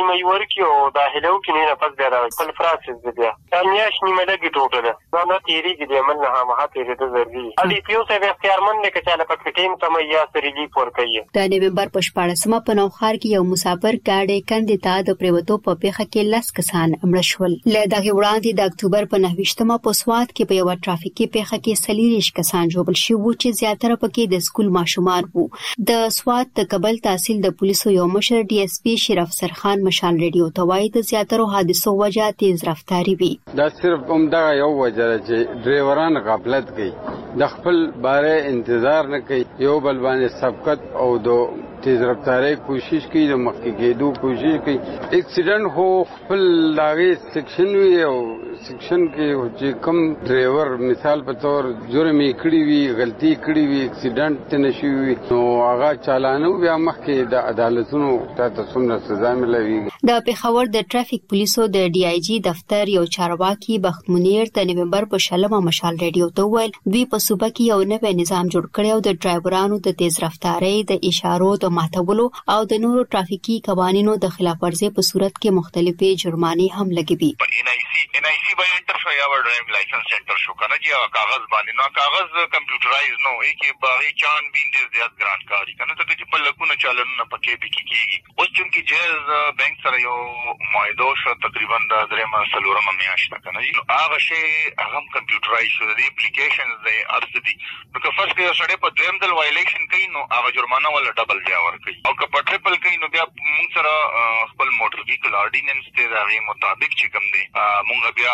نیمه ورکی او داخله وکړي نه پس بیا راځي خپل پروسس دی بیا دا میاش نیمه لګي ټوټل دا نه تیریږي د عمل نه هم هته د ضروري علي پیو سه اختیارمن نه کچاله په ټیم سم یا ریلیف ورکوي د نومبر په شپاړسمه په نوخار کې یو مسافر ګاډي کندې ته د پریوتو په پیخه کې لس کسان مړ شول. له دغه وړاندې د اکتوبر په نهویشتمه په سواد کې په یو ټرافیکي پیخه کې سلیریش کسان ژوبل شو چې زیاتره پکې د سکول ماشومان وو. د سواد د کابل تحصیل د پولیسو یو مشر ډي اس پی شرف سرخان مشال ریډیو ته وایي د زیاتره حادثو وجه تیز رفتاری وي. دا صرف عمدہ یو وجه چې ډرایوران غفلت کوي د خپل باره انتظار نه کوي یو بل باندې سبقت او دو تیز رفتاری کوشش کوي د مخکې کېدو کوشش کوي. اکسیډنټ هو خپل لاغې سیکشن وي او سیکشن کې چې کوم ډرایور مثال په تور جرم کړی وي غلطي کړی وي اکسیډنټ نشي وي نو هغه چالانو بیا مخکې د عدالتونو ته څومره سزا ملوي. د پیښور د ټرافیک پولیسو د ډي آی جی دفتر یو چارواکي بخت منیر د نومبر په شلمه مشال ریډیو ته ویل دوی په صوبه کې یو نوی نظام جوړ کړی او د ډرایورانو د تیز رفتاری د اشارو د ماتولو او د نورو ټرافیکي قوانینو د خلاف ورزي په صورت کې مختلفې جرمانې هم لګوي. ان آی سی ان آی سی باندې انټر شو یا ډرایوینګ لایسنس سنټر شو کنه چې کاغذ باندې نو کاغذ کمپیوټرایز نو ای کې باغی چان بین دې زیات ګران کاری کنه ته چې په لګونه چالنونه پکې پکې کیږي اوس چې جیز بانک سره یو معاهده شو تقریبا د درې مسلورم میاشت کنه نو هغه شی هغه کمپیوټرایز شو د اپلیکیشنز د ارسدي نو که فرض کې سړی په دویم دل وایلیشن کوي نو هغه جرمانه ولا ډبل دی ورکوي او که په ټریپل کوي نو بیا موږ سره خپل موټر ویکل آرډیننس ته دغه مطابق چې کوم دی موږ بیا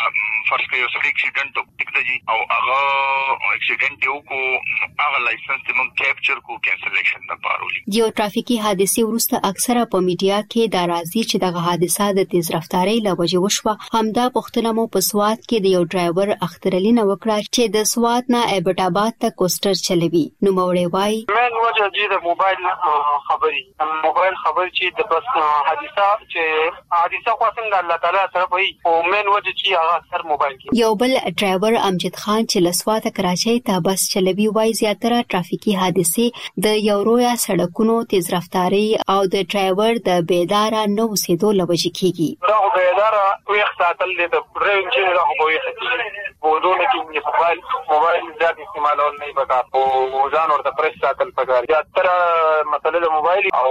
فرض کې یو سړی اکسیډنټ وکړي او هغه اکسیډنټ یو کو هغه لایسنس ته موږ کیپچر کو کینسلیشن نه پارولي. یو ټرافیکي حادثه وروسته اکثره په میډیا کې دا راځي چې دغه حادثه د تیز رفتاری له وجې وشوه. همدا پښتنه مو په سواد کې د یو ډرایور اخترلی نه وکړه چې د سواد نه ایبټ آباد ته کوستر چلوي. نو موړی وای مین وجه چې د موبایل خبري موبایل خبر چې د بس حادثه چې حادثه خو څنګه الله تعالی سره وي او مین وجه چې هغه اکثر موبایل کې. یو بل ډرایور امجد خان چې لسواته کراچۍ ته بس چلوي وای زیاتره ټرافیکي حادثه د یورویا سړکونو تیز رفتاری او د ډرایور د بیداره نو سیدو لوجه کیږي. دا بیداره ویښ ساتل د ډرایوینګ چې راغو وي ختی ودونه کې موبایل موبایل زیات استعمالول نه پکار او ځان ورته پرېس ساتل پکار. زیاتره مسله د موبایل او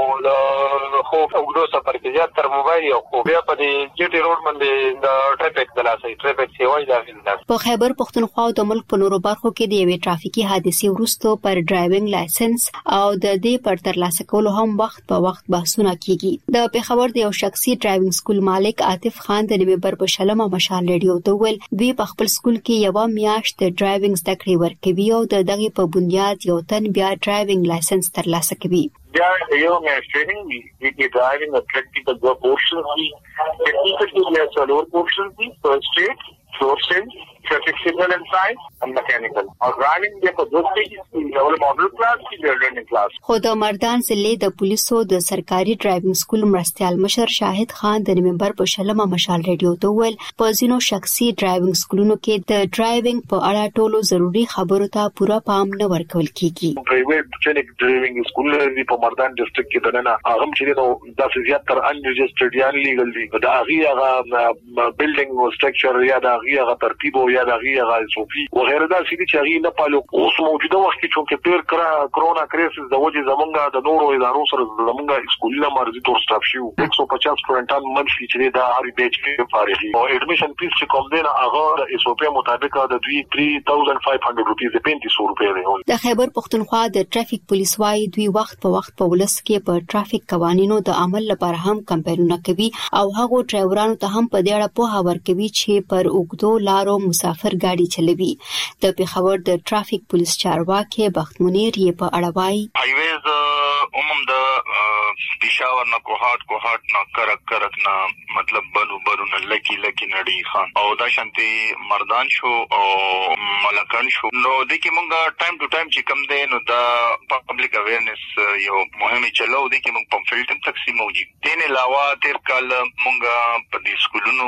د خو وګړو سفر کې زیاتره موبایل او خو بیا په دې جی ټي روډ باندې د ټریفیک د لاسه ټریفیک سیوای دا په خیبر پختونخوا د ملک په نورو برخو کې د یوې ټرافیکي حادثې وروسته پر ډرایوینګ لایسنس او د دې پر ترلاسه کولو هم وخت په وخت بحثونه کیږي. د پیښور د یو شخصي ډرایوینګ سکول مالک عاطف خان د نومبر په شلمه مشال ریډیو ته ویل دوی په خپل سکول کې یو میاشت د ډرایوینګ زده کړې ورکوي او د دغه په بنیاد یو تن بیا ډرایوینګ لایسنس ترلاسه کوي. بیا یو میاشت ټریننګ وی چې ډرایوینګ د پریکټیکل د پورشن دي ټیکنیکل کې بیا څلور پورشن دي فرست سټیټ سورسنګ traffic signal and science and mechanical or driving the په دوه کې ډول ماډل کلاس کې لرنینګ کلاس. خو د مردان ضلع د پولیسو د سرکاري ډرایوینګ سکول مرستيال مشر شاهد خان د نومبر په شلمه مشال ریډیو ته ویل په ځینو شخصي ډرایوینګ سکولونو کې د ډرایوینګ په اړه ټولو ضروری خبرو ته پوره پام نه ورکول کیږي. پرایویټ چې ډرایوینګ سکول لري په مردان ډسټریکټ کې دنه هغه چې نو د زیاتره ان ريجسترډ یا لیګل دي دا هغه بلډینګ او سټرکچر یا دا هغه ترتیب او یا دا هغه صوفي وغیرہ دا چې چې هغه نه پالو اوس موجوده وخت کې چې پیر کرا کرونا کریسس د وجې زمونږه د نورو ادارو سره زمونږه سکولونه مرزي تور سټاف شو یک سو پچاس سټوډنټان منفي چې دا هر بیچ کې فارغي او اډمیشن فیس چې کوم دی هغه د اس او پی مطابق د دوی تین هزار پنځه سوه روپیه پنځه سوه روپیه دی. د خیبر پختونخوا د ټرافیک پولیس وايي دوی وخت په وخت په ولس کې په ټرافیک قوانینو د عمل لپاره هم کمپاینونه کوي او هغه ډرایورانو ته هم په دې اړه پوهه ورکوي چې پر اوګدو لارو مسافر ګاډي چلوي. د پیښور د ټرافیک پولیس چارواکي بخت منیر یې په اړه وایي هایویز عموم د پېښور نه کوهات کوهات نه کرک کرک نه مطلب بلو بلو نه لکی لکی نړی خان او دا شانتي مردان شو او ملکان شو نو د کې مونږه ټایم ټو ټایم چې کم دی نو دا پبلک اویرنس یو مهمه چلو دی کې مونږ پمفلټ تقسیم وږي. دین علاوه تیر کال مونږه په دې سکولونو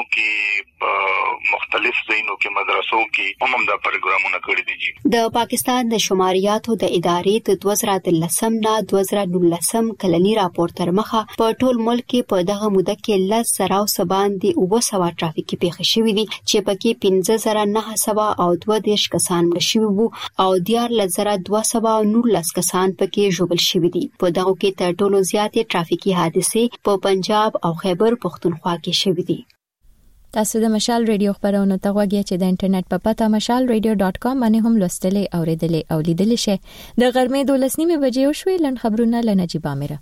کې مختلف ځایونو کې مدرسو کې هم دا پروګرامونه کړی دي. د پاکستان د شماریاتو د ادارې د دوه زره دولسم نه دوه زره نولسم کلنی راپور تر مخه په ټول ملک کې په دغه موده کې لس زره او سباندې او سوا ټرافیکي پیښې شوې دي چې پکې پنځه زره نه سوا او دوه دیش کسان مړ شوي وو او دیارلس زره دوه سوا او نولس کسان پکې ژوبل شوي دي. په دغه کې تر ټولو زیاتې ټرافیکي حادثې په پنجاب او خیبر پختونخوا کې شوې دي. تاسو د مشال ریډیو خبرونه ته غوږی چې د انټرنیټ په پته مشال ریډیو ډاٹ کام باندې هم لوستلې او ریډلې او لیدلې شئ. د غرمې دولس نیمه بجې وشوي. لن خبرونه لنجيب اميره.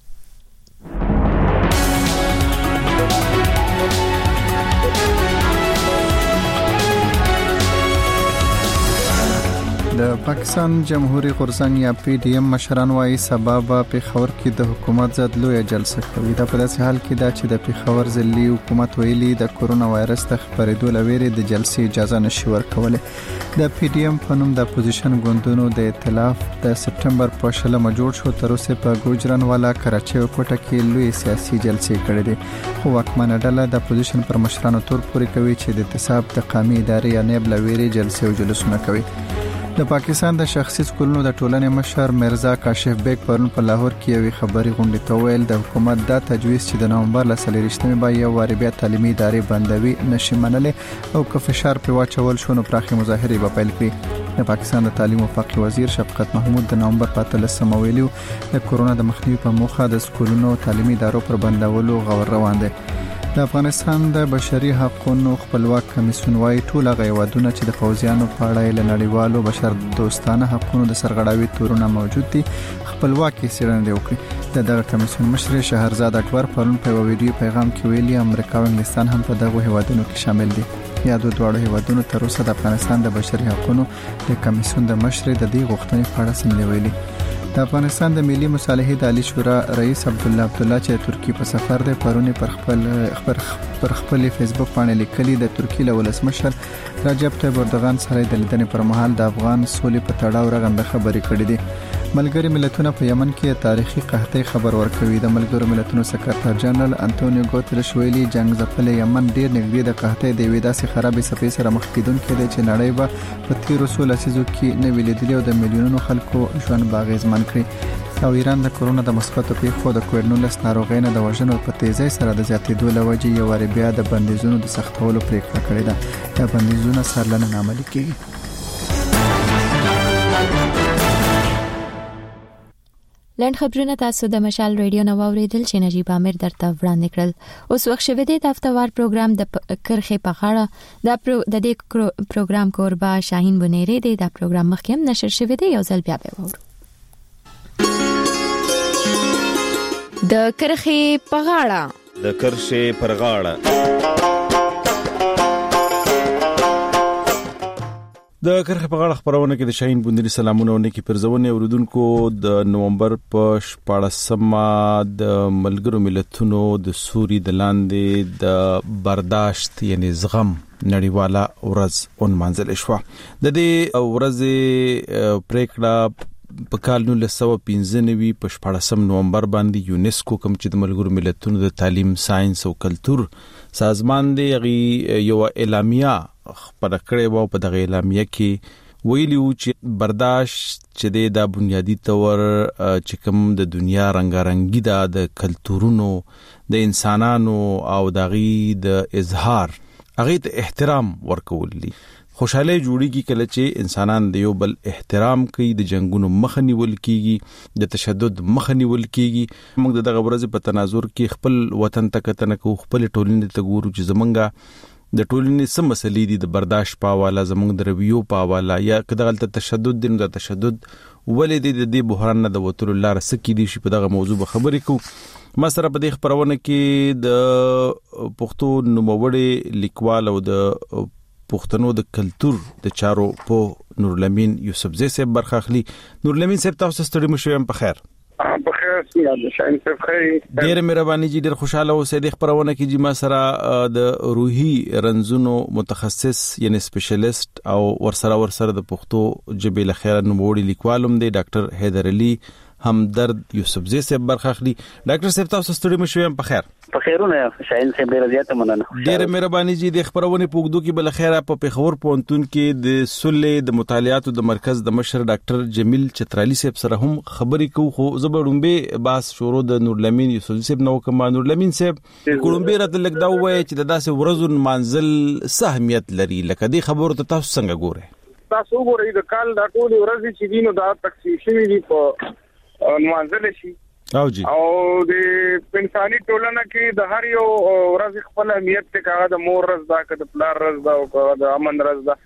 د پاکستان جمهوریت غورځنګ یا پی ډی ایم مشران وايي سبب په خبر کې د حکومت ضد لوی جلسه کوي. دا په داسې حال کې دا چې د پیښور ځلي حکومت ویلي د کورونا وایرس د خبرېدو لوري د جلسې اجازه نشي ورکولای. د پی ډی ایم په نوم د اپوزیشن ګوندونو د ائتلاف د سپټمبر په شلمه جوړ شو. تر اوسه په ګوجرانوالا کراچي او کوټه کې لوی سیاسي جلسې کړې دي. خو واکمنه ډله د اپوزیشن پر مشرانو تور پورې کوي چې د اعتصاب د قومي ادارې یا نیب لوري جلسې او جلوسونه کوي. د پاکستان د شخصي سکولونو د ټولنې مشر مرزا کاشف بیگ پرون په لاهور کې یو خبري غونډه ته ویل د حکومت د تجویز چې د نومبر لسلیریشتمه به یو واری بیا تعلیمي ادارې بندوي نشي منلې او که فشار په واچول شو نو پراخي مظاهره به پیل کړي. د پاکستان د تعلیم او فقر وزیر شفقت محمود د نومبر په اتلسمه ویلو د کورونا د مخنیوي په موخه د سکولونو تعلیمي ادارو پر بندولو غور روان دي. د افغانستان د بشري حقوقو خپلواک کمیسیون وايي ټول غیوادونه چې د فوزیانو په اړه له نړیوالو بشر دوستانه حقوقو د سرغړاوي تورونه موجود دي خپلواکي څېړنه وکړي. د دغه کمیسیون مشر شهرزاد اکبر پرون په ویډیو پیغام کې ویلي امریکا او انګلستان هم په دغه هیوادونو کې شامل دي. یا دوه دواړو هیوادونو تر اوسه د افغانستان د بشري حقوقو د کمیسیون د مشر د دې غوښتنې په اړه سم ویلي. د افغانستان د ملي مصالحې د عالی شورا رئیس عبد الله عبد الله چې ترکی په سفر دی پرونی پر خپل پر خپل فیسبوک باندې لیکلي د ترکی له ولسمشر رجب طیب اردوغان سره د لیدنې پر مهال د افغان سولې په تړاو رغنده خبرې کړې دي. ملګری ملتونه په یمن کې تاریخي قحطۍ خبر ورکوي. د ملګرو ملتونو سکرټر جنرال انټونیو ګوتریش ویلي جنگ ځپل یمن ډیر نږدې د قحطۍ د وېداسي خرابې سپې سره مخ کېدونکې دی چې نړۍ به په تیر رسول اسیزو کې نوې لیدلې او د میلیونونو خلکو ژوند باغېزمن کړي. او ایران د کورونا د مثبتو پیښو د کووډ نولس ناروغۍ نه د وژنو په تیزۍ سره د زیاتېدو لوجې یو واری بیا د بندیزونو د سختولو پریکړه کړې ده. دا بندیزونه سرلنه عملي کیږي. لند خبرونه تاسو د مشال ریډیو نو اوریدل چې نجيب امیر درته وړاندې کړل. اوس وخت شوه دی د هفتوار پروګرام د کرخه په غاړه د پرو د دې پروګرام کوربه شاهین بنيري دی. دا پروګرام مخکې نشر شوه دی یو ځل بیا به وورو. د کرخه په غاړه د کرخه پر غاړه د کرخه په غاړه خبرونه کې د شاهین بندري سلامونه ونکي پرځونه اوریدونکو د نومبر په شپږمه د ملګرو ملتونو د سوري د لاندې د برداشت یعنی زغم نړیواله ورځ اون منځل شو. د دې ورځې پریکړه په کال نولس سوه پنځه نوي په شپږم نومبر باندې یونیسکو کوم چې د ملګرو ملتونو د تعلیم ساينس او کلچر سازمان دی غي یو اعلامیه خبره کړې وو. په دغه اعلامیه کې ویلیو چې برداشت چې د بنیادی تور چې کوم د دنیا رنگارنګي دا د کلچرونو د انسانانو او دغه د اظهار هغه ته احترام ورکول دي. خوشاله جوړیږي کله چې انسانان د یو بل احترام کوي، د جنگونو مخه نیول کیږي، د تشدد مخه نیول کیږي. موږ دغه ورځ په تناظر کې خپل وطن ته کتنه کوو، خپل ټولنې ته ګورو چې زمونږه د ټولنې سم مسلې دي، د برداشت په حواله، زمونږ د رویو په حواله، یا کله د تشدد دین د تشدد ولې د دې بحران نه د وتلو لار سکی دي شي. په دغه موضوع به خبرې کوو. ما سره په دې خبرونه کې د پښتو نوموړي لیکوال او د پښتنو د کلچر د چارو په نورلمین یوسفزی صاحب برخه اخلي. نورلمین صاحب تاسو ستړي مشو یم په خیر. په خیر څنګه شاین صاحب خیر. ډېر مهرباني جی، ډېر خوشاله اوسئ. د خبرونه کې جی ما سره د روحي رنځونو متخصص یعنی سپیشلیست او ورسره ورسره د پښتو جبې لخيره نوموړي لیکوالم دی ډاکټر حیدر علي همدرد یوسفزی صاحب برخه اخلي. ډاکټر صاحب تاسو ستړي مشوي په خیر. په خیرونه شاین صاحب ډیر زیاته مننه. ډیره مهرباني جی د خبرونه پوګدو کې بل خیره په پیښور پونتون کې د سولې د مطالعاتو د مرکز د مشر ډاکټر جمیل چترالی صاحب سره هم خبرې کو خو زبړمبه باس شروع د نورلمین یوسف صاحب نو کوم نورلمین صاحب کولمبیا رات لګدا وای چې د داسې ورځو منزل سهمیت لري لکه دی خبرو ته تاسو څنګه ګوره؟ تاسو ګورئ د کال د ټول ورځې چې دینو دا تقسیم شوی دی په منزل شي او جی او د انساني ټولنه کې د هر یو ورځ خپل اهمیت ته کاغه د مور ورځ دا که د پلار ورځ دا او د امن ورځ دا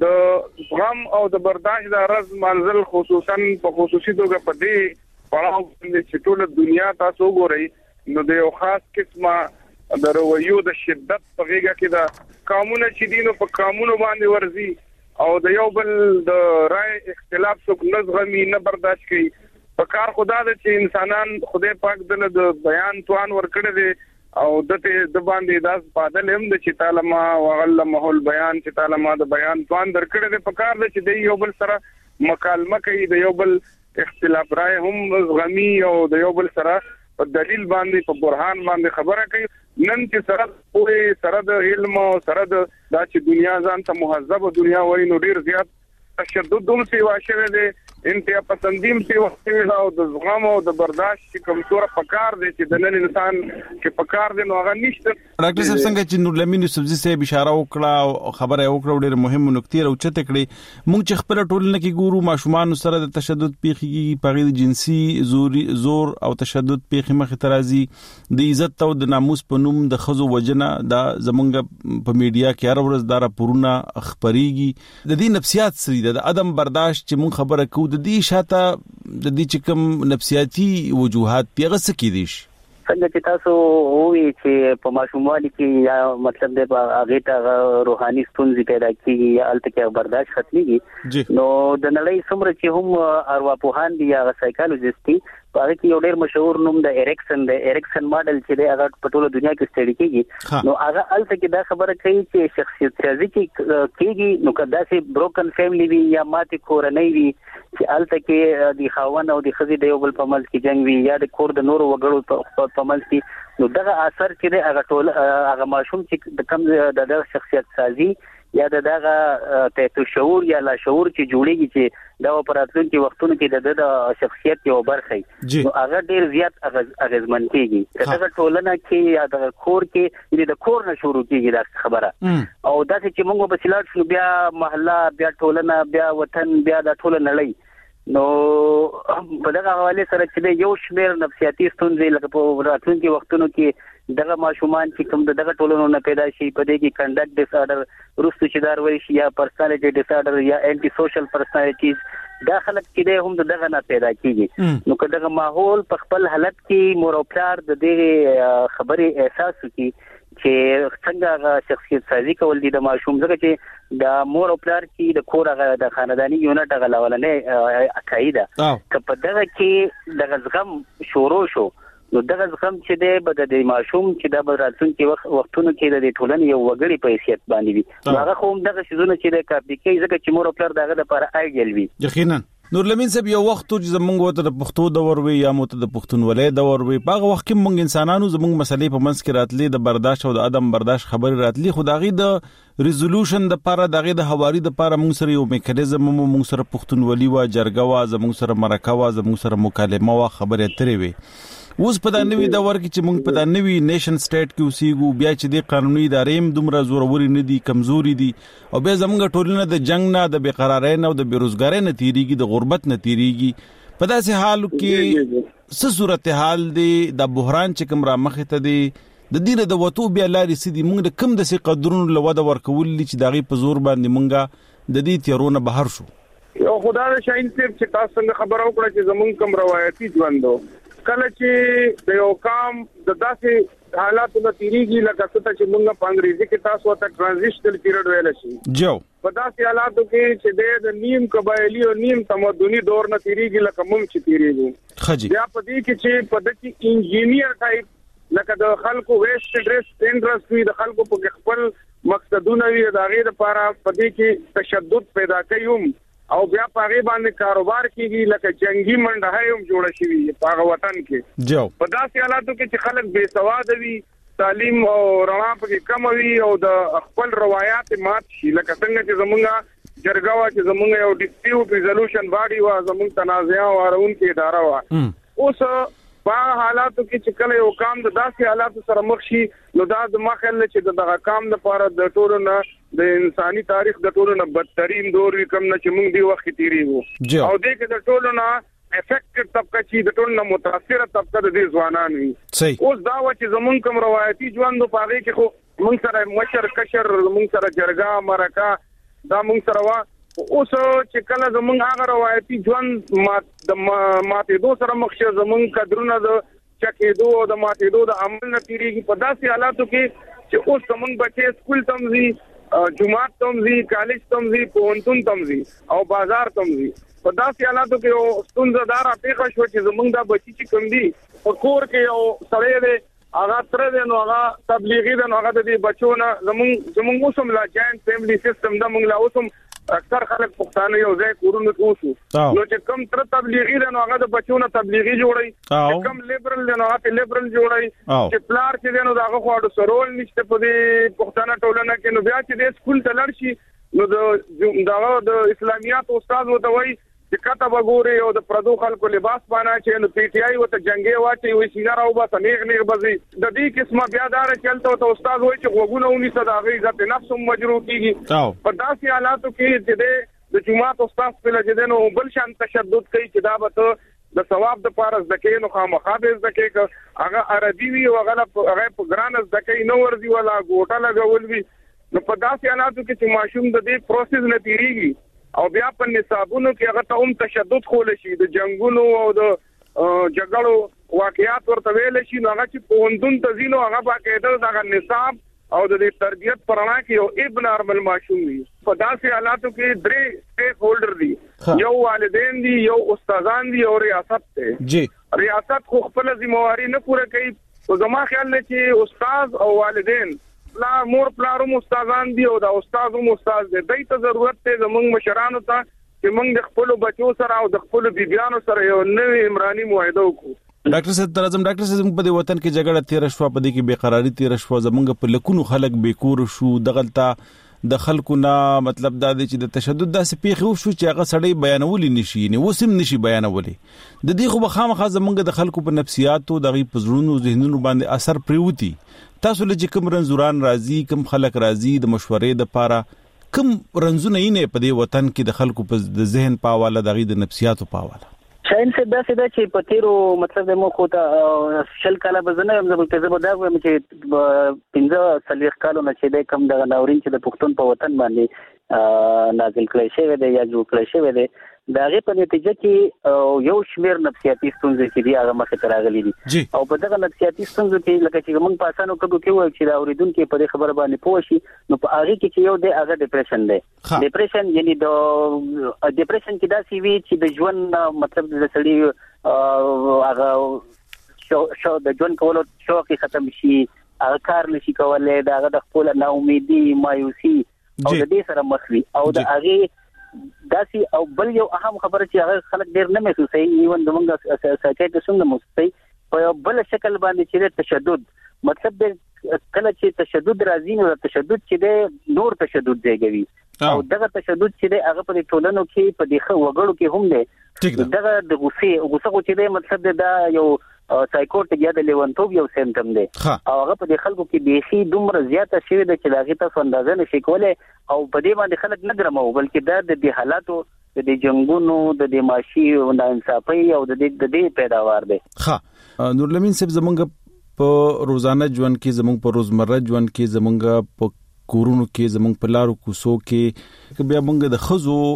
د غم او د برداشت د ورځ منزل خصوصا په خصوصي توګه په دې پړاو چې ټول دنیا تاسو ګورئ نو د یو خاص قسمه د رویو د شدت په غیږه کې د قانون چې دینو په قانونو باندې ورزي او د یو بل د رائے اختلاف څخه نظغمي نه برداشت کوي. په کار خدا د چې انسانان خدای پاک دله د بیان توان ورکړي دي او دته د باندې داس پادل هم د چې تعالی ما وعلمه البيان چې تعالی ما د بیان توان درکړي دي. په کار د چې د یو بل سره مکالمه کوي د یو بل اختلاف رائے هم غمی او د یو بل سره په دلیل باندې په برهان باندې خبره کوي. نن چې سره پوره سره د علم او سره د چې دنیا ځان ته مهذب دنیا وای نو ډیر زیات تشدد هم سی واشه دي انتها پسندیم سی واشه او د زغم او د برداشت چې کوم څوره پکار دي چې د نن انسان چې پکار دي نو هغه نشته. ډاکټر صاحب څنګه چې نورلمین یوسفزی صاحب اشاره وکړه او خبره وکړه ډېر مهم نکته راوچته کړې. موږ چې خپل ټولنه کې ګورو ماشومان سره د تشدد پیخي پغې د جنسي زور زور او تشدد پیخي مخ ترازی د عزت او د ناموس په نوم د خزو وجنه دا زمونږ په میډیا کې هر ورځ دا راپورونه خبريږي. د دې نفسیات سری د عدم برداشت چې مونږ خبره کوو د دې شاته د دې چې کوم نفسیاتي وجوهات پیغه سکی دي څنګه چې تاسو وی چې په ماشوموالي کې یا مطلب د هغه ته روحاني ستونزې پیدا کیږي یا الته کې برداشت ختميږي نو د نړۍ څومره چې هم ارواپوهان دي یا سایکالوجیست دي هغه کې یو ډېر مشهور نوم د اریکسن د اریکسن ماډل چې د هغه په ټوله دنیا کې ستړي کیږي نو هغه الته کې دا خبره کوي چې شخصیت سازي کیږي نو کدا چې بروکن فیملی وي یا ماتې کورنۍ وي چې الته کې د خاون او د خزي د یو بل په منځ کې جنگ وي یا د کور د نورو وګړو په منځ کې نو دغه اثر چې د هغه ټول هغه ماشوم چې د کم د شخصیت سازي یا دغه ته شعور یا لا شعور چې جوړیږي چې دا اپراتون کې وختونو کې د شخصیت یو برخه نو هغه ډیر زیات اغیزمن کیږي دغه ټولنه کې یا د کور کې د کور نه شروع کیږي دا خبره او دا چې موږ په سلاټ شنو بیا محله بیا ټولنه بیا وطن بیا د ټولنه لړۍ نو په دغه حواله سره چې یو شمیر نفسیاتي ستونزې لکه په راتلونکي وختونو کې دغه ماشومان چې کوم دغه ټولنو نه پیدا شي په دې کې کنډکټ ډیس آرډر روستو چې دار وایي یا پرسنالټي ډیس آرډر یا انټي سوشل پرسنالټیز دا خلک چې هم دغه نه پیدا کیږي نو که دغه ماحول په خپل حالت کې مور او پلار د دې خبرې احساس وکړي چې څنګه شخصیت سازي کول دي د ماشوم څنګه چې د مور او پلار کې د کور غا د خاندانی یونټ غلاولنه عقاید که په دغه کې د غزغم شروع شو نو دغه غزغم چې د بد د ماشوم چې د براتون کې وختونو کې د ټولنې یو وګړي په حیثیت باندې وي هغه خو دغه شزونه چې د کاپی کې ځکه چې مور او پلار دغه لپاره ایډیل وي. یقینا نورلمین صاحب یو وخت چې زمونږ وته د پښتو دور وي یا مت د پښتونولۍ دور وي په هغه وخت کې موږ انسانانو زمونږ مسلې په منځ کې راتلې د برداشت او د عدم برداشت خبرې راتلې خدایي د ریزولوشن د لپاره دغه د حواري د لپاره موږ سره یو میکانیزم موږ سره پښتونولي وا جرګه وا زمونږ سره مرکه وا زمونږ سره مکالمه وا خبرې اترې وي. اوس په دانوي د ور کې چې موږ په دانوي نیشن سټیټ کې اوسېګو بیا چې د قانوني ادارې هم دومره زوروري نه دي کمزوري دي او بیا زموږ ټولنه د جنگ نه د بیقرارۍ نه او د بیروزګارۍ نه تیریږي د غربت نه تیریږي په داسې حال کې څه صورتحال دی د بحران چې کوم را مخې ته دی د دې د وټو بیا لارې سدي موږ د کم د سي قدرونو لوده ورکول چې دغه په زور باندې موږ د دې تیرونه بهر شو. یو خدای شاین صاحب چې تاسو څنګه خبرو کړه چې زمونږ کوم روایتي ژوندو کله چې د یو کام د داسې حالاتو نه تیریږي لکه څه چې موږ په انګریزي کې تاسو ته ټرانزیشنل پیریډ ویل شي جو په داسې حالاتو کې چې د نیم قبایلی او نیم تمدني دور نه تیریږي لکه موږ چې تیریږو خجی بیا په دې کې چې په دې کې انجینیر ټایپ لکه د خلکو ویسټ ډریس انډستری د خلکو په خپل مقصدونه وي د هغه لپاره په دې کې تشدد پیدا کوي او بیا پاره باندې کاروبار کیږي لکه جنگي منډه هم جوړه شي په وطن کې جو په داسې حالاتو کې چې خلک بے سواد وي تعلیم او رڼا پکې کم وي او د خپل روایت مات شي لکه څنګه چې زمونږه جرګه وا چې زمونږ یو ډیسپیوټ ریزولوشن باډي وا زمونږ تنازعات وارون کې اداره وا اوس په حالاتو کې چې کله یو کام د داسې حالاتو سره مخ شي نو دا د مخل چې دغه کام لپاره د ټولو نه د انساني تاریخ د ټولو نه بدترین دور کم نه چې موږ دی وخت تیریږو او دې کې د ټولو نه افیکټډ طبقه چې د ټولو نه متاثره طبقه د دې ځوانان وي اوس دا و چې زمونږ کوم روایتي ژوند په هغه کې خو موږ سره مشر کشر موږ سره جرګه مرکه دا موږ سره وا اوس چې کله زمونږ هغه روایتي ژوند ما د ماتې دوه سره مخ شي زمونږ قدرونه د چکېدو او د ماتې دوه د عمل نه تیریږي په داسې حالاتو کې چې اوس زمونږ بچي سکول تمزي جمعات تمزي کالج تمزي پوهنتون تمزي او بازار تمزي په داسې حالاتو کې یو ستونزدار پیښه شو چې زمونږ د بچي چې کوم دي په کور کې یو سړی دی هغه تر دې نو هغه تبلیغي دی نو هغه د بچو نه زمونږ زمونږ اوسم لا جاینټ فیملی سیستم د مونږ لا اوسم اکثر خلک پښتانه یو ځای کورونه کوسو نو چې کم تر تبلیغي دی نو هغه د بچو نه تبلیغي جوړي کم لیبرل دی نو هغه لیبرل جوړي چې پلار چې دی نو هغه خو اډو سرول نشته په دې پښتانه ټولنه کې نو بیا چې د سکول ته لړ شي نو د دغه د اسلامیات استاد وته وای چې کته وګوري او د پردو خلکو لباس باندې چې نو پی ټی آی وته جنگي واچي وي سینار او با تنیغ نیغ بزي د دې قسمه بیا دار چلته ته استاد وای چې وګونه ونی صدا غي عزت نفس مجروح کیږي په داسې حالاتو کې چې د جمعات استاد په لجه نو بل شان تشدد کوي چې دا به د ثواب د پارس د کې نو خامخا به د کې هغه عربي وی او هغه هغه په ګرانز د کې نو ورزي ولا ګوټه لګول وی نو په داسې حالاتو کې چې ماشوم د دې پروسس نه تیریږي او بیا په نصابونو کې هغه ته هم تشدد خول شي د جنگونو او د جګړو واقعیات ورته ویل شي نو هغه چې پوهنتون ته ځینو هغه باقاعده دغه نصاب او د تربیت پرانا کې یو ابن ارمل ماشوم وي په داسې حالاتو کې درې سټیک هولډر دي یو والدین دي یو استادان دي او ریاست ته جی ریاست خو خپل ذمہواری نه پوره کوي او زما خیال نه چې استاد او والدین لا مور پلاروم استادان دي او دا استادوم استاد دي دای ته ضرورت ته زمونږ مشرانو ته چې موږ د خپل بچو سره او د خپل بیبيانو سره یو نوې عمراني معاهده وکړو ډاکټر صاحب ترازم ډاکټر صاحب په دې وطن کې جګړه تیر شو په دې کې بیقراری تیر شو زمونږ په لکونو خلک بیکور شو دغلطه د خلکو نه مطلب دا دی چې د تشدد داسې پیښ شو چې هغه سړی بیانول نشي نه وسم نشي بیانول د دې خو بخامخه زمونږ د خلکو په نفسیاتو دغه پزړونو ذهنونو باندې اثر پریوتی تاسو لږ کوم رنزوران راضي کوم خلک راضي د مشورې د پاره کوم رنزونه یې په دې وطن کې د خلکو په د ذهن په حواله دغه د نفسیاتو په حواله شاین څه دا څه چې په تیرو مطلب د مو خو ته شل کاله بزنه هم زموږ ته زبر دا وایم چې پنځه سلیخ کالو نه چې د کم د ناورین چې د پښتون په وطن باندې نازل کړی شوی دی یا جوړ کړی شوی دی دا غي په نتیجه کې یو شمیر نفسیاتي ستونزې چې دی هغه مخه تراغلي دي او په دغه نفسیاتي ستونزو کې لکه چې موږ په اسانو کډو کې وایو چې دا اوریدونکو په خبره باندې پوه شي نو په هغه کې چې یو دی هغه ډیپریشن دی ډیپریشن یعنی د ډیپریشن کې دا سی وی چې د ژوند مطلب د سړي هغه شو شو د ژوند کولو شوق ختم شي هغه کار نشي کولای دا هغه د خپل نا امیدي مایوسي او د دې سره مخ وي او د هغه داسي او بل یو اهم خبره چې هغه خلک ډیر نه محسوسوي ایون د موږ سایکیټریسټ څنګه محسوسوي په بل شکل باندې چې تشدد مطلب د کله چې تشدد راځي نو تشدد چې د نور تشدد دیږي او دغه تشدد چې د هغه په ټولنو کې په دغه وګړو کې هم دی دغه د غصې غصه چې د مطلب دا یو سایکوټ یا د لیونتوب یو سیمټم دی او هغه په د خلکو کې بيخي دومره زیاته شوی د چې لاغي تاسو اندازه نشي کولای او په دې باندې خلک نه ګرمو بلکې دا د دې حالاتو د دې جنگونو د دې ماشي او د انصافي او د دې د دې پیداوار دی ها نورلمین صاحب زمونږ په روزانه ژوند کې زمونږ په روزمره ژوند کې زمونږ په کورونو کې زمونږ په لارو کوڅو کې بیا مونږ د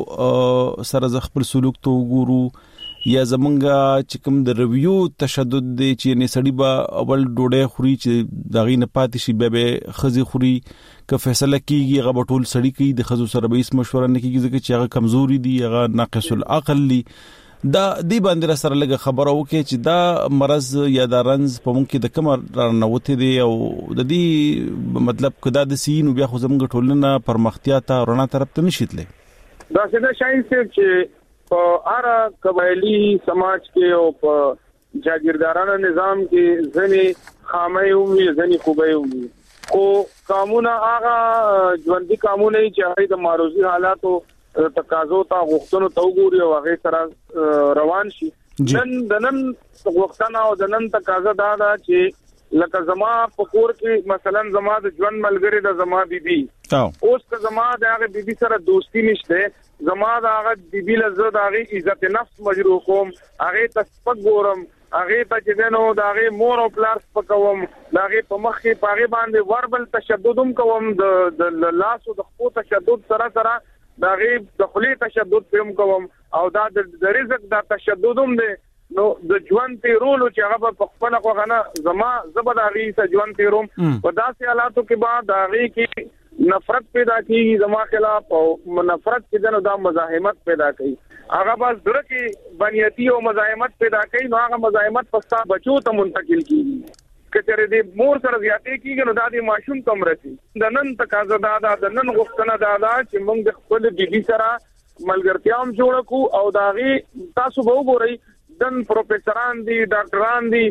خزو سره خپل سلوک ته وګورو یا زمونږ چې کوم د رویو تشدد دی چې نه سړی به اول ډوډۍ خوري چې دغه نه پاتې شي به خزي خوري که فیصله کیږي هغه ټول سړی کوي د خزو سره به هیڅ مشوره نه کیږي ځکه چې هغه کمزوري دي هغه ناقص العقل دي دا دی باندې سره لګه خبره وکي چې دا مرز یا دا رنز په مونږ کې د کوم رانوته دي او د دې مطلب کدا د سینو بیا خو زمونږ ټولنه پرمختیا ته رڼا طرف ته نشیتله دا څه شاین چې په اړه قبایلی سماج کې او په جاگیردارانه نظام کې ځنې خامې وي ځنې خوبې وي خو قانونا هغه ژوندۍ قانوني چې د معروضي حالاتو تقاضو ته غوښتنو ته وګوري او هغه سره روان شي نن د نن غوښتنه او د نن تقاضا دا ده چې لکه زما په کور کې مثلا زما د ژوند ملګری د زما بیبي اوس که زما د هغه بیبي سره دوستی نشته زما د هغه بیبي له د هغه عزت نفس مجروح کوم هغه تسپک ګورم هغه ته چې دنو د هغه مور او پلار سپکوم د هغه په مخ کې پاغه باندې وربل تشددوم کوم د لاس او د خپل تشدد سره سره د هغه د خلی تشدد پم کوم او دا د رزق د تشددوم دی نو د ژوند تیرولو چې هغه په خپل خوغنه زما زبرداري سره ژوند تیروم په داسې حالاتو کې بعد هغه کې نفرت پیدا کیږي زما خلاف او نفرت کې دنو دا مزاحمت پیدا کوي هغه بس در کې بنیتی او مزاحمت پیدا کوي نو هغه مزاحمت پستا بچو ته منتقل کیږي کچره دې مور سره زیاتې کیږي نو دا دې ماشوم کم رسي د نن تقاضا دا د نن غوښتنه دا ده چې موږ د خپل بیبي سره ملګرتیا هم جوړ کو او داغي تاسو به وګورئ دن پروفیسوران دي ډاکټران دي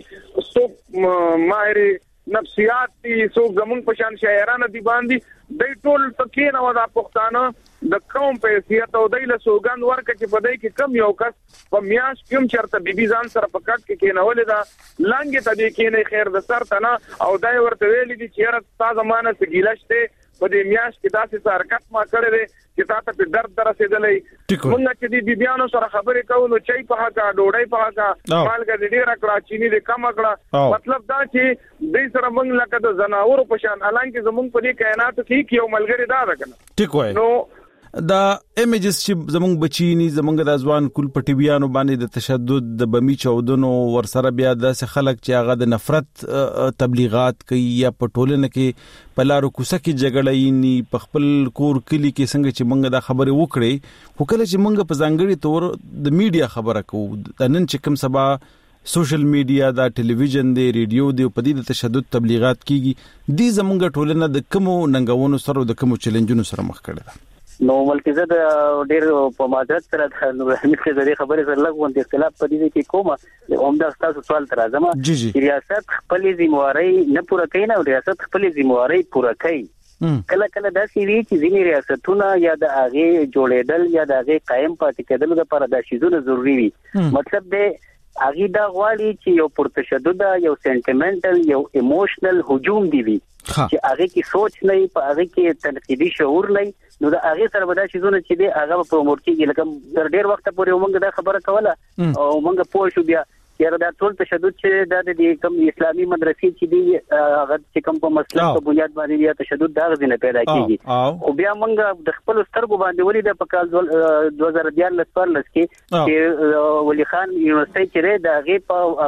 څوک ماهر نفسیات دي څوک زمون په شان شاعرانه دي باندې د ټول پکې نو دا پښتانه د قوم په حیثیت او د له سوګند ورکه چې په دې کې کم یو کس په میاش کوم چرته بیبي ځان سره پکټ کې کېنول دا لنګ ته دې کې نه خیر د سر تنه او دای ورته ویل دي چې را تازه مانه سګیلشته په دې میاش کې داسې حرکت ما کړې ده چې تاسو په درد درسېدلې مونږ چې دې بیبيانو سره خبرې کوو نو چای په هغه ډوډۍ په هغه مالګه دې ډیره کړه چینی دې کم کړه مطلب دا چې دې سره مونږ لکه د زناورو په شان الانکه زمونږ په دې کائنات کې یو ملګری دا راکنه ټیک وای نو دا ایمیجز چې زمونږ بچینی زمونږ د ځوان کول پټیبیانو باندې د تشدد د بمی چودنو ورسره بیا د خلک چې هغه د نفرت تبلیغات کوي یا پټولنه کې پلارو کوسه کې جګړې ني په خپل کور کلی کې څنګه چې مونږ دا خبره وکړي خو کله چې مونږ په ځانګړي تور د میډیا خبره کوو د نن چې کوم سبا سوشل میډیا دا ټلویزیون دی ریډیو دی په دې د تشدد تبلیغات کیږي دي زمونږ ټولنه د کومو ننګونو سره د کومو چیلنجونو سره مخ کړي ده نو ملکی زه د ډیر په ماجرت سره نو همیشه د خبرې سره لګون د اختلاف په دې کې کومه عمده تاسو سوال تر ازمه ریاست خپل ذمہواری نه پوره کوي نه ریاست خپل ذمہواری پوره کوي کله کله دا سی وی چې ځینې ریاستونه یا د هغه جوړېدل یا د هغه قائم پاتې کېدل لپاره د شیزونه ضروری وي مطلب د هغه دا غواړي چې یو پرتشدد یو سنټیمنټل یو ایموشنل هجوم دی وي چې هغه کې سوچ نه په هغه کې تنقیدي شعور نه نو دا هغه سره ودا شیزونه چې دی هغه پروموټ کیږي لکه تر ډیر وخت پورې موږ دا خبره کوله او موږ پوه شو بیا یاره دا ټول تشدد چې د کوم اسلامي مدرسې چې دی هغه چې کوم په مسلک په بنیاد باندې یا تشدد دا غزنه پیدا کیږي او بیا موږ د خپل سترګو باندې ولې د پکال دوه هزار دیارلس پرلس کې چې ولی خان یونیورسيټي چې د هغه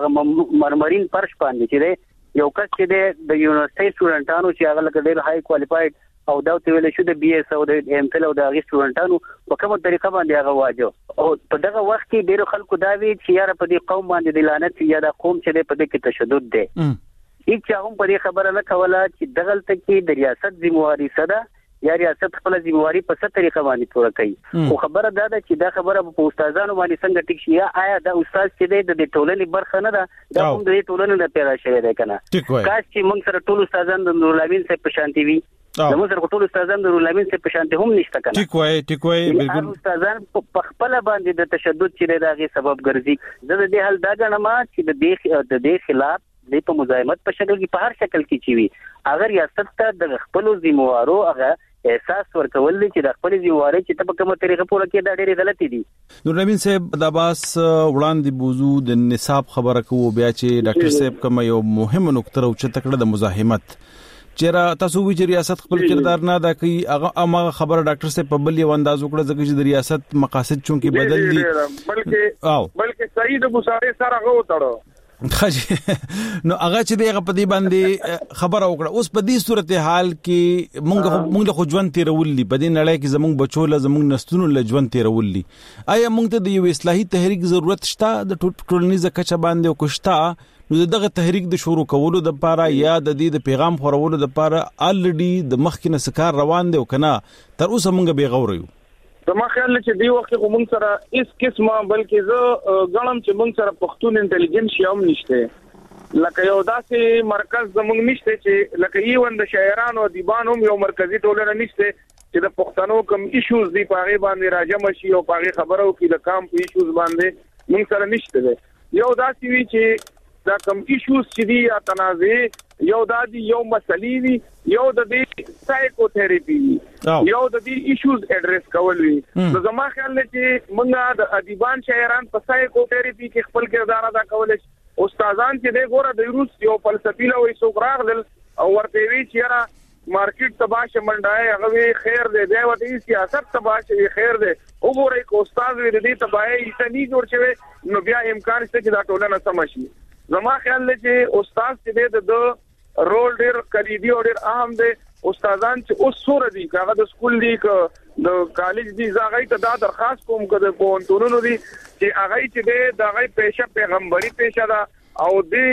په مرمرین پرش باندې چې یو کس چې د یونیورسيټي سټوډنټانو چې هغه لکه ډېر هاي کوالیفاید او دا ته ویل شو د بي اس او د ایم فل او د هغه سټوډنټانو په کومه طریقه باندې هغه واجو او په دغه وخت کې ډیرو خلکو دا وی چې یاره په دې قوم باندې د لعنت یا د قوم چې په دې کې تشدد دی هیڅ هم په دې خبره نه کوله چې دغلت کې د ریاست ذمہواری صدا یا ریاست خپل ذمہواری په څه طریقه باندې پوره کوي خو خبره دا ده چې دا خبره په استادانو باندې څنګه ټیک شي یا آیا دا استاد چې دی د ټولنې برخه نه ده دا هم د ټولنې نه پیدا شوی دی کنه کاش چې موږ سره ټول استادان د نورالامین څخه په شانتي وي زموږ سره ټول استادان د نورالامین څخه په شانتي هم نشته کنه ټیک وای ټیک وای بالکل استادان په خپل باندې د تشدد چې دغه سبب ګرځي زه د دې حل دا غنم چې د دې د دې خلاف د په مزاحمت په شکل کې په هر شکل کې چي وي اگر ریاست ته د خپل ذمہوارو هغه احساس ورکول دي چې د خپل ذمہواری چې په کومه طریقه پوره کې دا ډېری غلطي دي نورالامین صاحب د عباس وړاندې بوزو د نصاب خبره کوو بیا چې ډاکټر صاحب کوم یو مهمه نقطه او چې تکړه د مزاحمت چیرې تاسو وی چې ریاست خپل کردار نه ادا کوي هغه امه خبره ډاکټر صاحب په بل یو انداز وکړه ځکه چې د ریاست مقاصد چونکی بدل دي بلکې بلکې سعید بوساری سره غو تړو خاجي نو هغه چې دغه په دې باندې خبره وکړه اوس په دې صورتحال کې مونږ مونږ خو ژوند تیرولې په دې نړۍ کې زمونږ بچو له زمونږ نستونو له ژوند تیرولې آیا مونږ ته د یو اصلاحي تحریک ضرورت شته د ټولنیزه کچه باندې او کوشته نو دغه تحریک د شروع کولو د لپاره یا د دې د پیغام خورولو د لپاره الریډي د مخکینه سکار روان دی او کنه تر اوسه مونږ به غوړو زما خیال چې دی وخت کې موږ سره اس قسمه بلکې زه غړم چې موږ سره پښتون انټيليجنس هم نشته لکه یو داسې مرکز زموږ نشته چې لکه یوند شاعرانو دیبانو یو مرکزی ټولنه نشته چې د پښتنو کوم ایشوز دی پاره باندې راجم شي او پاره خبرو کې د کام په ایشوز باندې موږ سره نشته یو داسې وی چې دا کوم ایشوز چې دی یا تنازع یو دادی یو مسلې وی یو د دې سایکو تھراپي یو د دې ایشوز اډریس کول وی نو زما خیال دی چې موږ د ادیبان شاعران په سایکو تھراپي کې خپل کردار ادا کول شي استادان چې د ګوره د روس یو فلسفي له وې سوګراغ دل او ورته وی چې را مارکیټ تباشه منډای هغه خیر دی دی وته سیاست تباشه خیر دی وګوره کو استاد دې دې تباہی ایتنی جوړ شوی نو بیا امکان شته چې دا ټولنه سمشي زما خیال دی چې استاد چې د رول ډیر کلیدي او ډیر اهم دی استادان چې اوس سور دي هغه د سکول دي ک د کالج دي زغی ته دا درخواست کوم کده پونتونونو دي چې هغه چې د هغه پېښه پیغمبري پېښه ده او د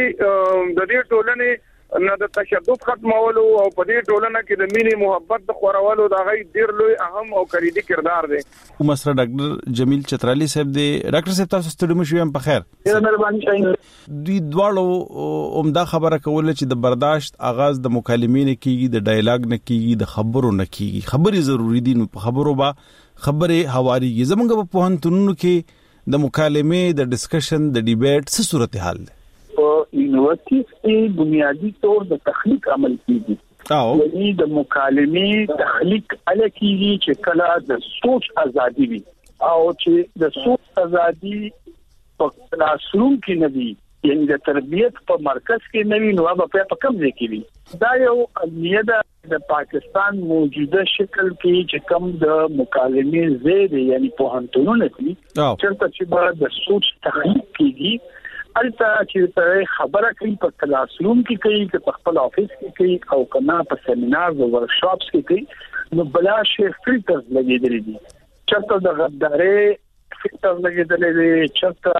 د دې ټولنې نه د تشدد ختمولو او په دې ټولنه کې د مینې محبت د خورولو دا غي ډیر لوی اهم او کلیدي کردار دی. مسره ډاکټر جمیل چترالی صاحب دی. ډاکټر صاحب تاسو ستړي مشو هم په خیر. ډیر مهرباني شئ. دوی دواړو عمده خبره کوله چې د برداشت آغاز د مکالمې نه کیږي، د ډایلاګ نه کیږي، د خبرو نه کیږي. خبري ضروری دي، نو په خبرو با خبره حواریږي. زمونږ په پوهنتونونو کې د مکالمې، د ډسکشن، د ډیبیټ څه صورتحال ده؟ یونیورسيټي کې بنیادی طور د تخلیق عمل کیږي او یعنی د مکالمې تخلیق علی کیږي چې کله د سوچ ازادي وي او چې د سوچ ازادي په کلاسروم کې نه وي، یعنی د تربیت په مرکز کې نه وي، نو هغه په کوم ځای کې وي. دا یو امیده د پاکستان موجوده شکل کې چې کوم د مکالمې زیاده یعنی پوهنتونونه دي چې چې د سوچ تخلیق کیږي البته چې خبره کوي په کلاسروم کې کوي چې په خپل افیس کې کوي او کنا په سیمینار او ورکشاپس کې کوي، نو بلا شی فلټرز لګیدلې دي. چرته د غدارې فلټر لګیدلې دي،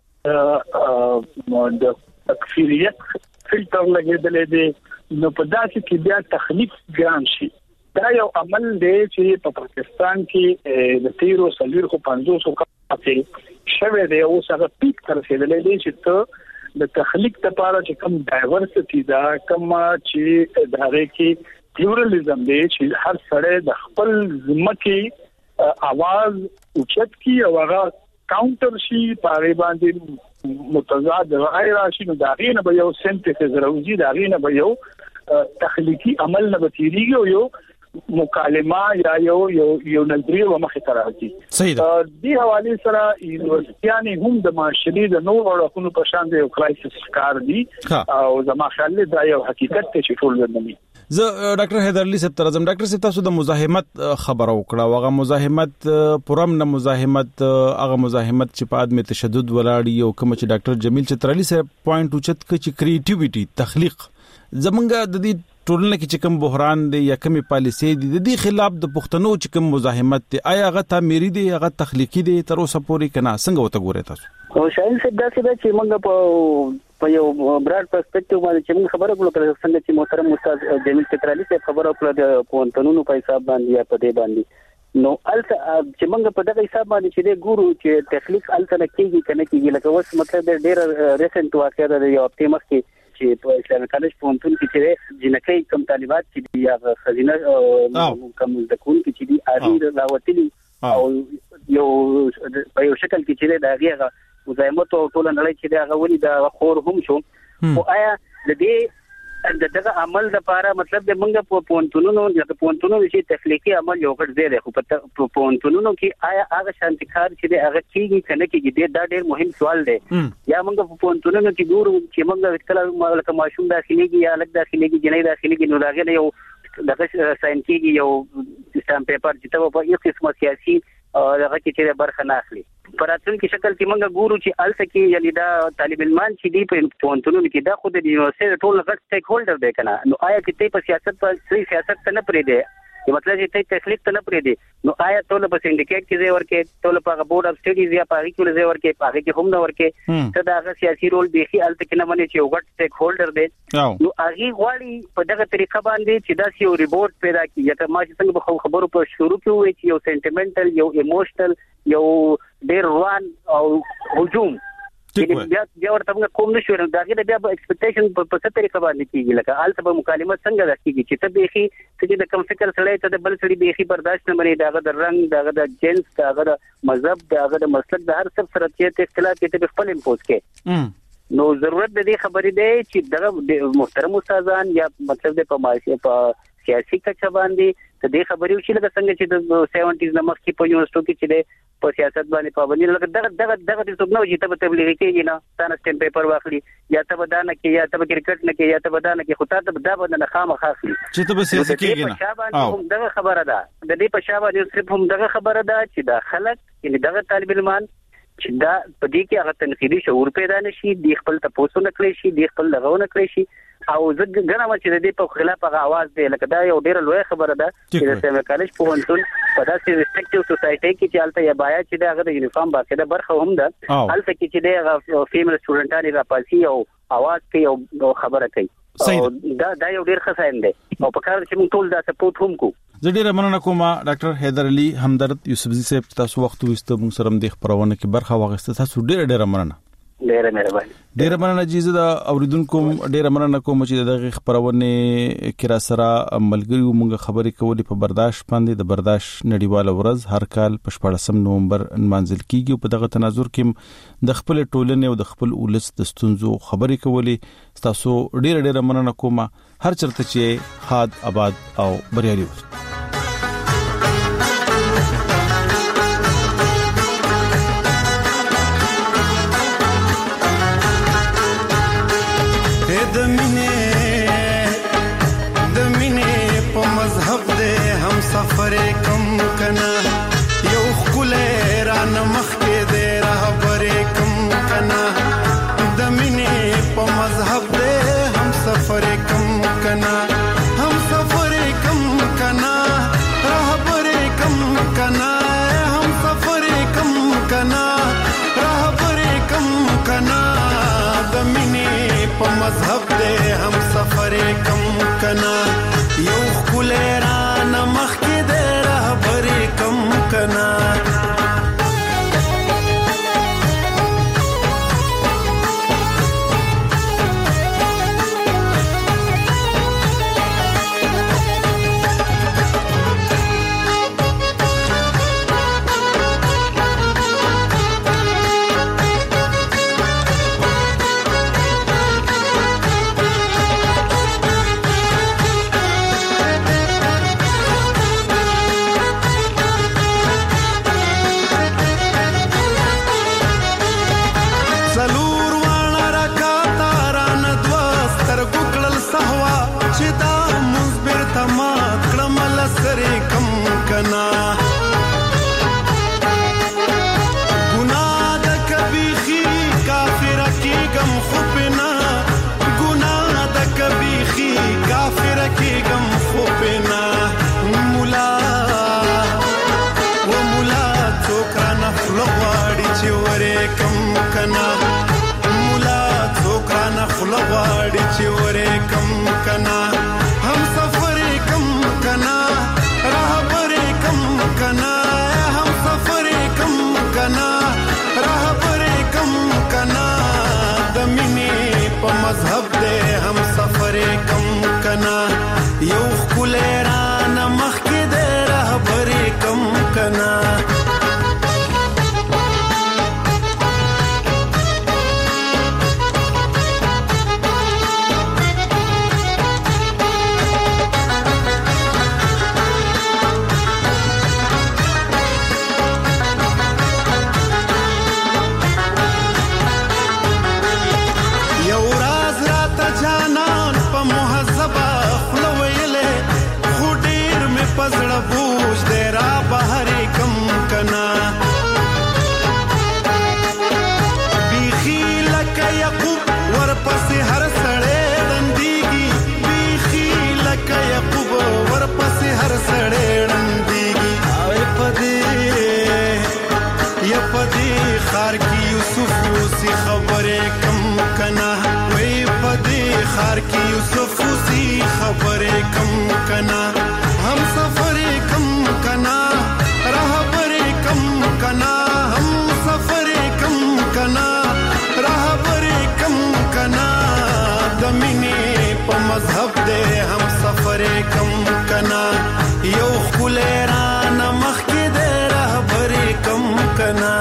چرته د تکفیریت فلټر لګیدلې دي، نو په داسې کې بیا تخلیق ګران شي. دا یو عمل دی چې په پاکستان کې د تیرو سلویر خو پنځوسو کاته شوه دی او څنګه پیک تر رسیدلې دي چې ته د تخلیق لپاره چې کوم ډایورسټي دا کوم چې د هغه کې پلورالېزم دی چې هر سړی د خپل ځمکې आवाज اوچت کی او هغه کاونټر شي پاره باندې متضاد رائے راشي، نو دا غینه به یو سنتیز راوځي، دا غینه به یو تخلیقي عمل نه بتیریږي او یو مکالمه یا یو یو یو نظریه و مخه تراځي. صحیح ده. د حواله سره یونیورسيټیانې هم د معاشري د نور اړخونو په شان د یو کرایسس کار دي او زما خیال دا یو حقیقت ته چې ټول ورنمي. زه ډاکټر حیدرعلی صاحب ترزم. ډاکټر صاحب تاسو د مزاحمت خبره وکړه، واغه مزاحمت پرم نه مزاحمت هغه مزاحمت چې په ادمه تشدد ولاړی او کوم چې ډاکټر جمیل چترالی صاحب پوینټ اوچت ک چې کریټیویټي تخلیق زمونږ د دې ټولنه کې چې کوم بحران دی یا کومي پالیسي دي د دې خلاف د پښتنو چې کوم مزاحمت دی، آیا هغه تعمیري دی، هغه تخلیقي دی، تر اوسه پورې کنا څنګه وته ګورئ تاسو؟ او شاین څه داسې ده چې موږ په په یو براډ پرسپیکټیو باندې چې موږ خبره کوو کله څنګه چې محترم استاد جمیل چترالی صاحب خبره وکړه د پوهنتونونو په حساب باندې یا په دې باندې، نو الته چې موږ په دغه حساب باندې چې د ګورو چې تخلیق الته نه کیږي کنه کیږي، لکه اوس مطلب ډېر ریسنت واقعه ده یو هفته مخکې چې په اسلامي کالج پوهنتون کې چې جنکۍ کم طالبات چې دي یا خزینه کم زدکون کې چې دي اړي راوتلي او یو په یو شکل کې چې دا هغه مزاحمت او ټول نړۍ چې دا غوړي دا خور هم شو، او آیا د دې د دغه عمل لپاره مطلب د موږ په پوهنتونونو یا په پوهنتونونو چې تخلیقي عمل یو غټ دی خو په پوهنتونونو کې آیا هغه شانتکار چې د هغه کېږي کنه کېږي دا ډېر مهم سوال دی. یا موږ په پوهنتونونو کې ګورو چې موږ کله لکه ماشوم داخليږي یا لک داخليږي جنۍ داخليږي، نو داغه یو دغه ساين کېږي یو سټامپ پیپر چې ته په یو قسمه سیاسي هغه کې چې برخه نه اخلي. پراتون کې شکل کې موږ ګورو چې الته کې یعنی دا طالب علمان چې دی په پوهنتونونو کې دا خود د یونیورسيټي ټول غټ سټیک هولډر دی کنه، نو آیا چې ته په سیاست په سیاست نه پرې دی مطلب چې ته تخلیق ته نه پرې دي نو آیا ټول په سندیکیټ کې ځای ورکې ټول په بورډ اف سټډیز یا په هغه کې ځای ورکې په هغه کې هم نه ورکې ته دا هغه سیاسي رول به هي الته کې نه مني چې یو غټ سټیک هولډر دی نو هغه غواړي په دغه طریقه باندې چې دا یو ریپورت پیدا کړي یا ما چې څنګه خبرو په شروع کې وې چې یو سنټیمنټل یو ایموشنل یو ډیر روان او هجوم بیا بیا ورته کوم نشو دا کې بیا ایکسپیکټیشن په څه طریقه باندې کیږي لکه الته به مکالمه څنګه راکېږي چې ته بيخي چې د کم فکر سره ته د بل سړي بيخي برداشت نه مني داغه د رنگ داغه د جنس داغه د مذهب داغه د مسلک د هر څه سره چې اختلاف کې ته خپل امپوز کې نو ضرورت د دې خبرې دی چې دغه محترم استادان یا مطلب د پمایشي په سیاسي کچه باندې ته دې خبرې وشي لکه څنګه چې د سیونټیز نمخ کې په یونیورسيټو کې چې په سیاست باندې پابندي لکه دغه دغه دغه د څوک نو چې ته تبلیغ کوي نه تاسو سټیم پیپر واخلي یا ته بدانه کې یا ته کرکټ نه کې یا ته بدانه کې خو ته دا بدانه خامخا اخلي چې ته به سیاسي کېږي نه او دغه خبره ده د دې په شابه د صرف هم دغه خبره ده چې دا خلک یعنی دغه طالب علمان چې دا په دې کې هغه تنقیدي شعور پیدا نشي د خپل تاسو نه کړی شي د خپل لغونه کړی شي او زه ګنامه چې د دې په خلاف هغه आवाज دی لکه دا یو ډیر لوی خبره ده چې د سیمه کالج په ونتون په داسې ریسپیکټیو سوسایټي کې چې الته یا بایا چې دا هغه د یونیفارم باقاعده برخه هم ده الته کې چې دا فیمیل سټوډنټانو راپاسي او आवाज کوي او خبره کوي دا دا یو ډیر ښه ساين دی او په کار چې موږ ټول دا سپورټ هم کو زه ډیره مننه کوم ډاکټر حیدر علي همدرد یوسفزي صاحب تاسو وخت وست موږ سره د خبرونه کې برخه واغسته تاسو ډیره ډیره مننه ډیره مهرباني ډیره مننه جیزه دا اوریدونکو ډیره مننه کوم چې دغه خبرونه کې را سره ملګری مونږ خبرې کولې په برداشت باندې د برداشت نړیواله ورځ هر کال په شپږم نومبر منځل کیږي په دغه تناظر کې د خپل ټولنې او د خپل ولس د ستونزو خبرې کولې تاسو ډیره ډیره مننه کوم هر چرته چې خاد آباد او بریالي اوسئ सफर कम कना यो खुले रान मख के दे रहबर कम कना दमिने प मजहब दे हम सफर कम कना हम सफर कम कना रहबर कम कना हम सफर कम कना रहबर कम कना दमिने प मजहब दे हम सफर कम कना यो खुले रान मख के दे रहबर कम कना लवाड़ी चिवरे कम कना हम सफर कम कना रहबरे कम कना हम सफर कम कना रहबरे कम कना दमिने प मजहब दे हम सफर कम कना यो खुलेरा नमख के दे रहबरे कम कना जानान प मुहज़्ज़बा خار کې یوسف وسی خبرې کم کنا هم سفرې کم کنا رهبرې کم کنا هم سفرې کم کنا رهبرې کم کنا د مینې په مذهب دې هم سفرې کم کنا یو خلران مخ کې دې رهبرې کم کنا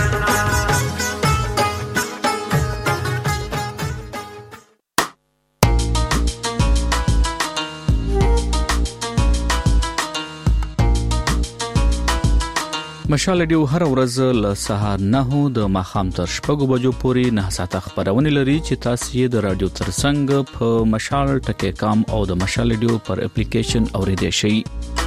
مشال رادیو هر ورځ له سهار نه د ماخام تر شپږو بجو پورې نه ساعته خبرونه لري چې تاسو یې د رادیو ترڅنګ په مشال ټکی کام او د مشال رادیو پر اپلیکیشن اوریدئ شئ.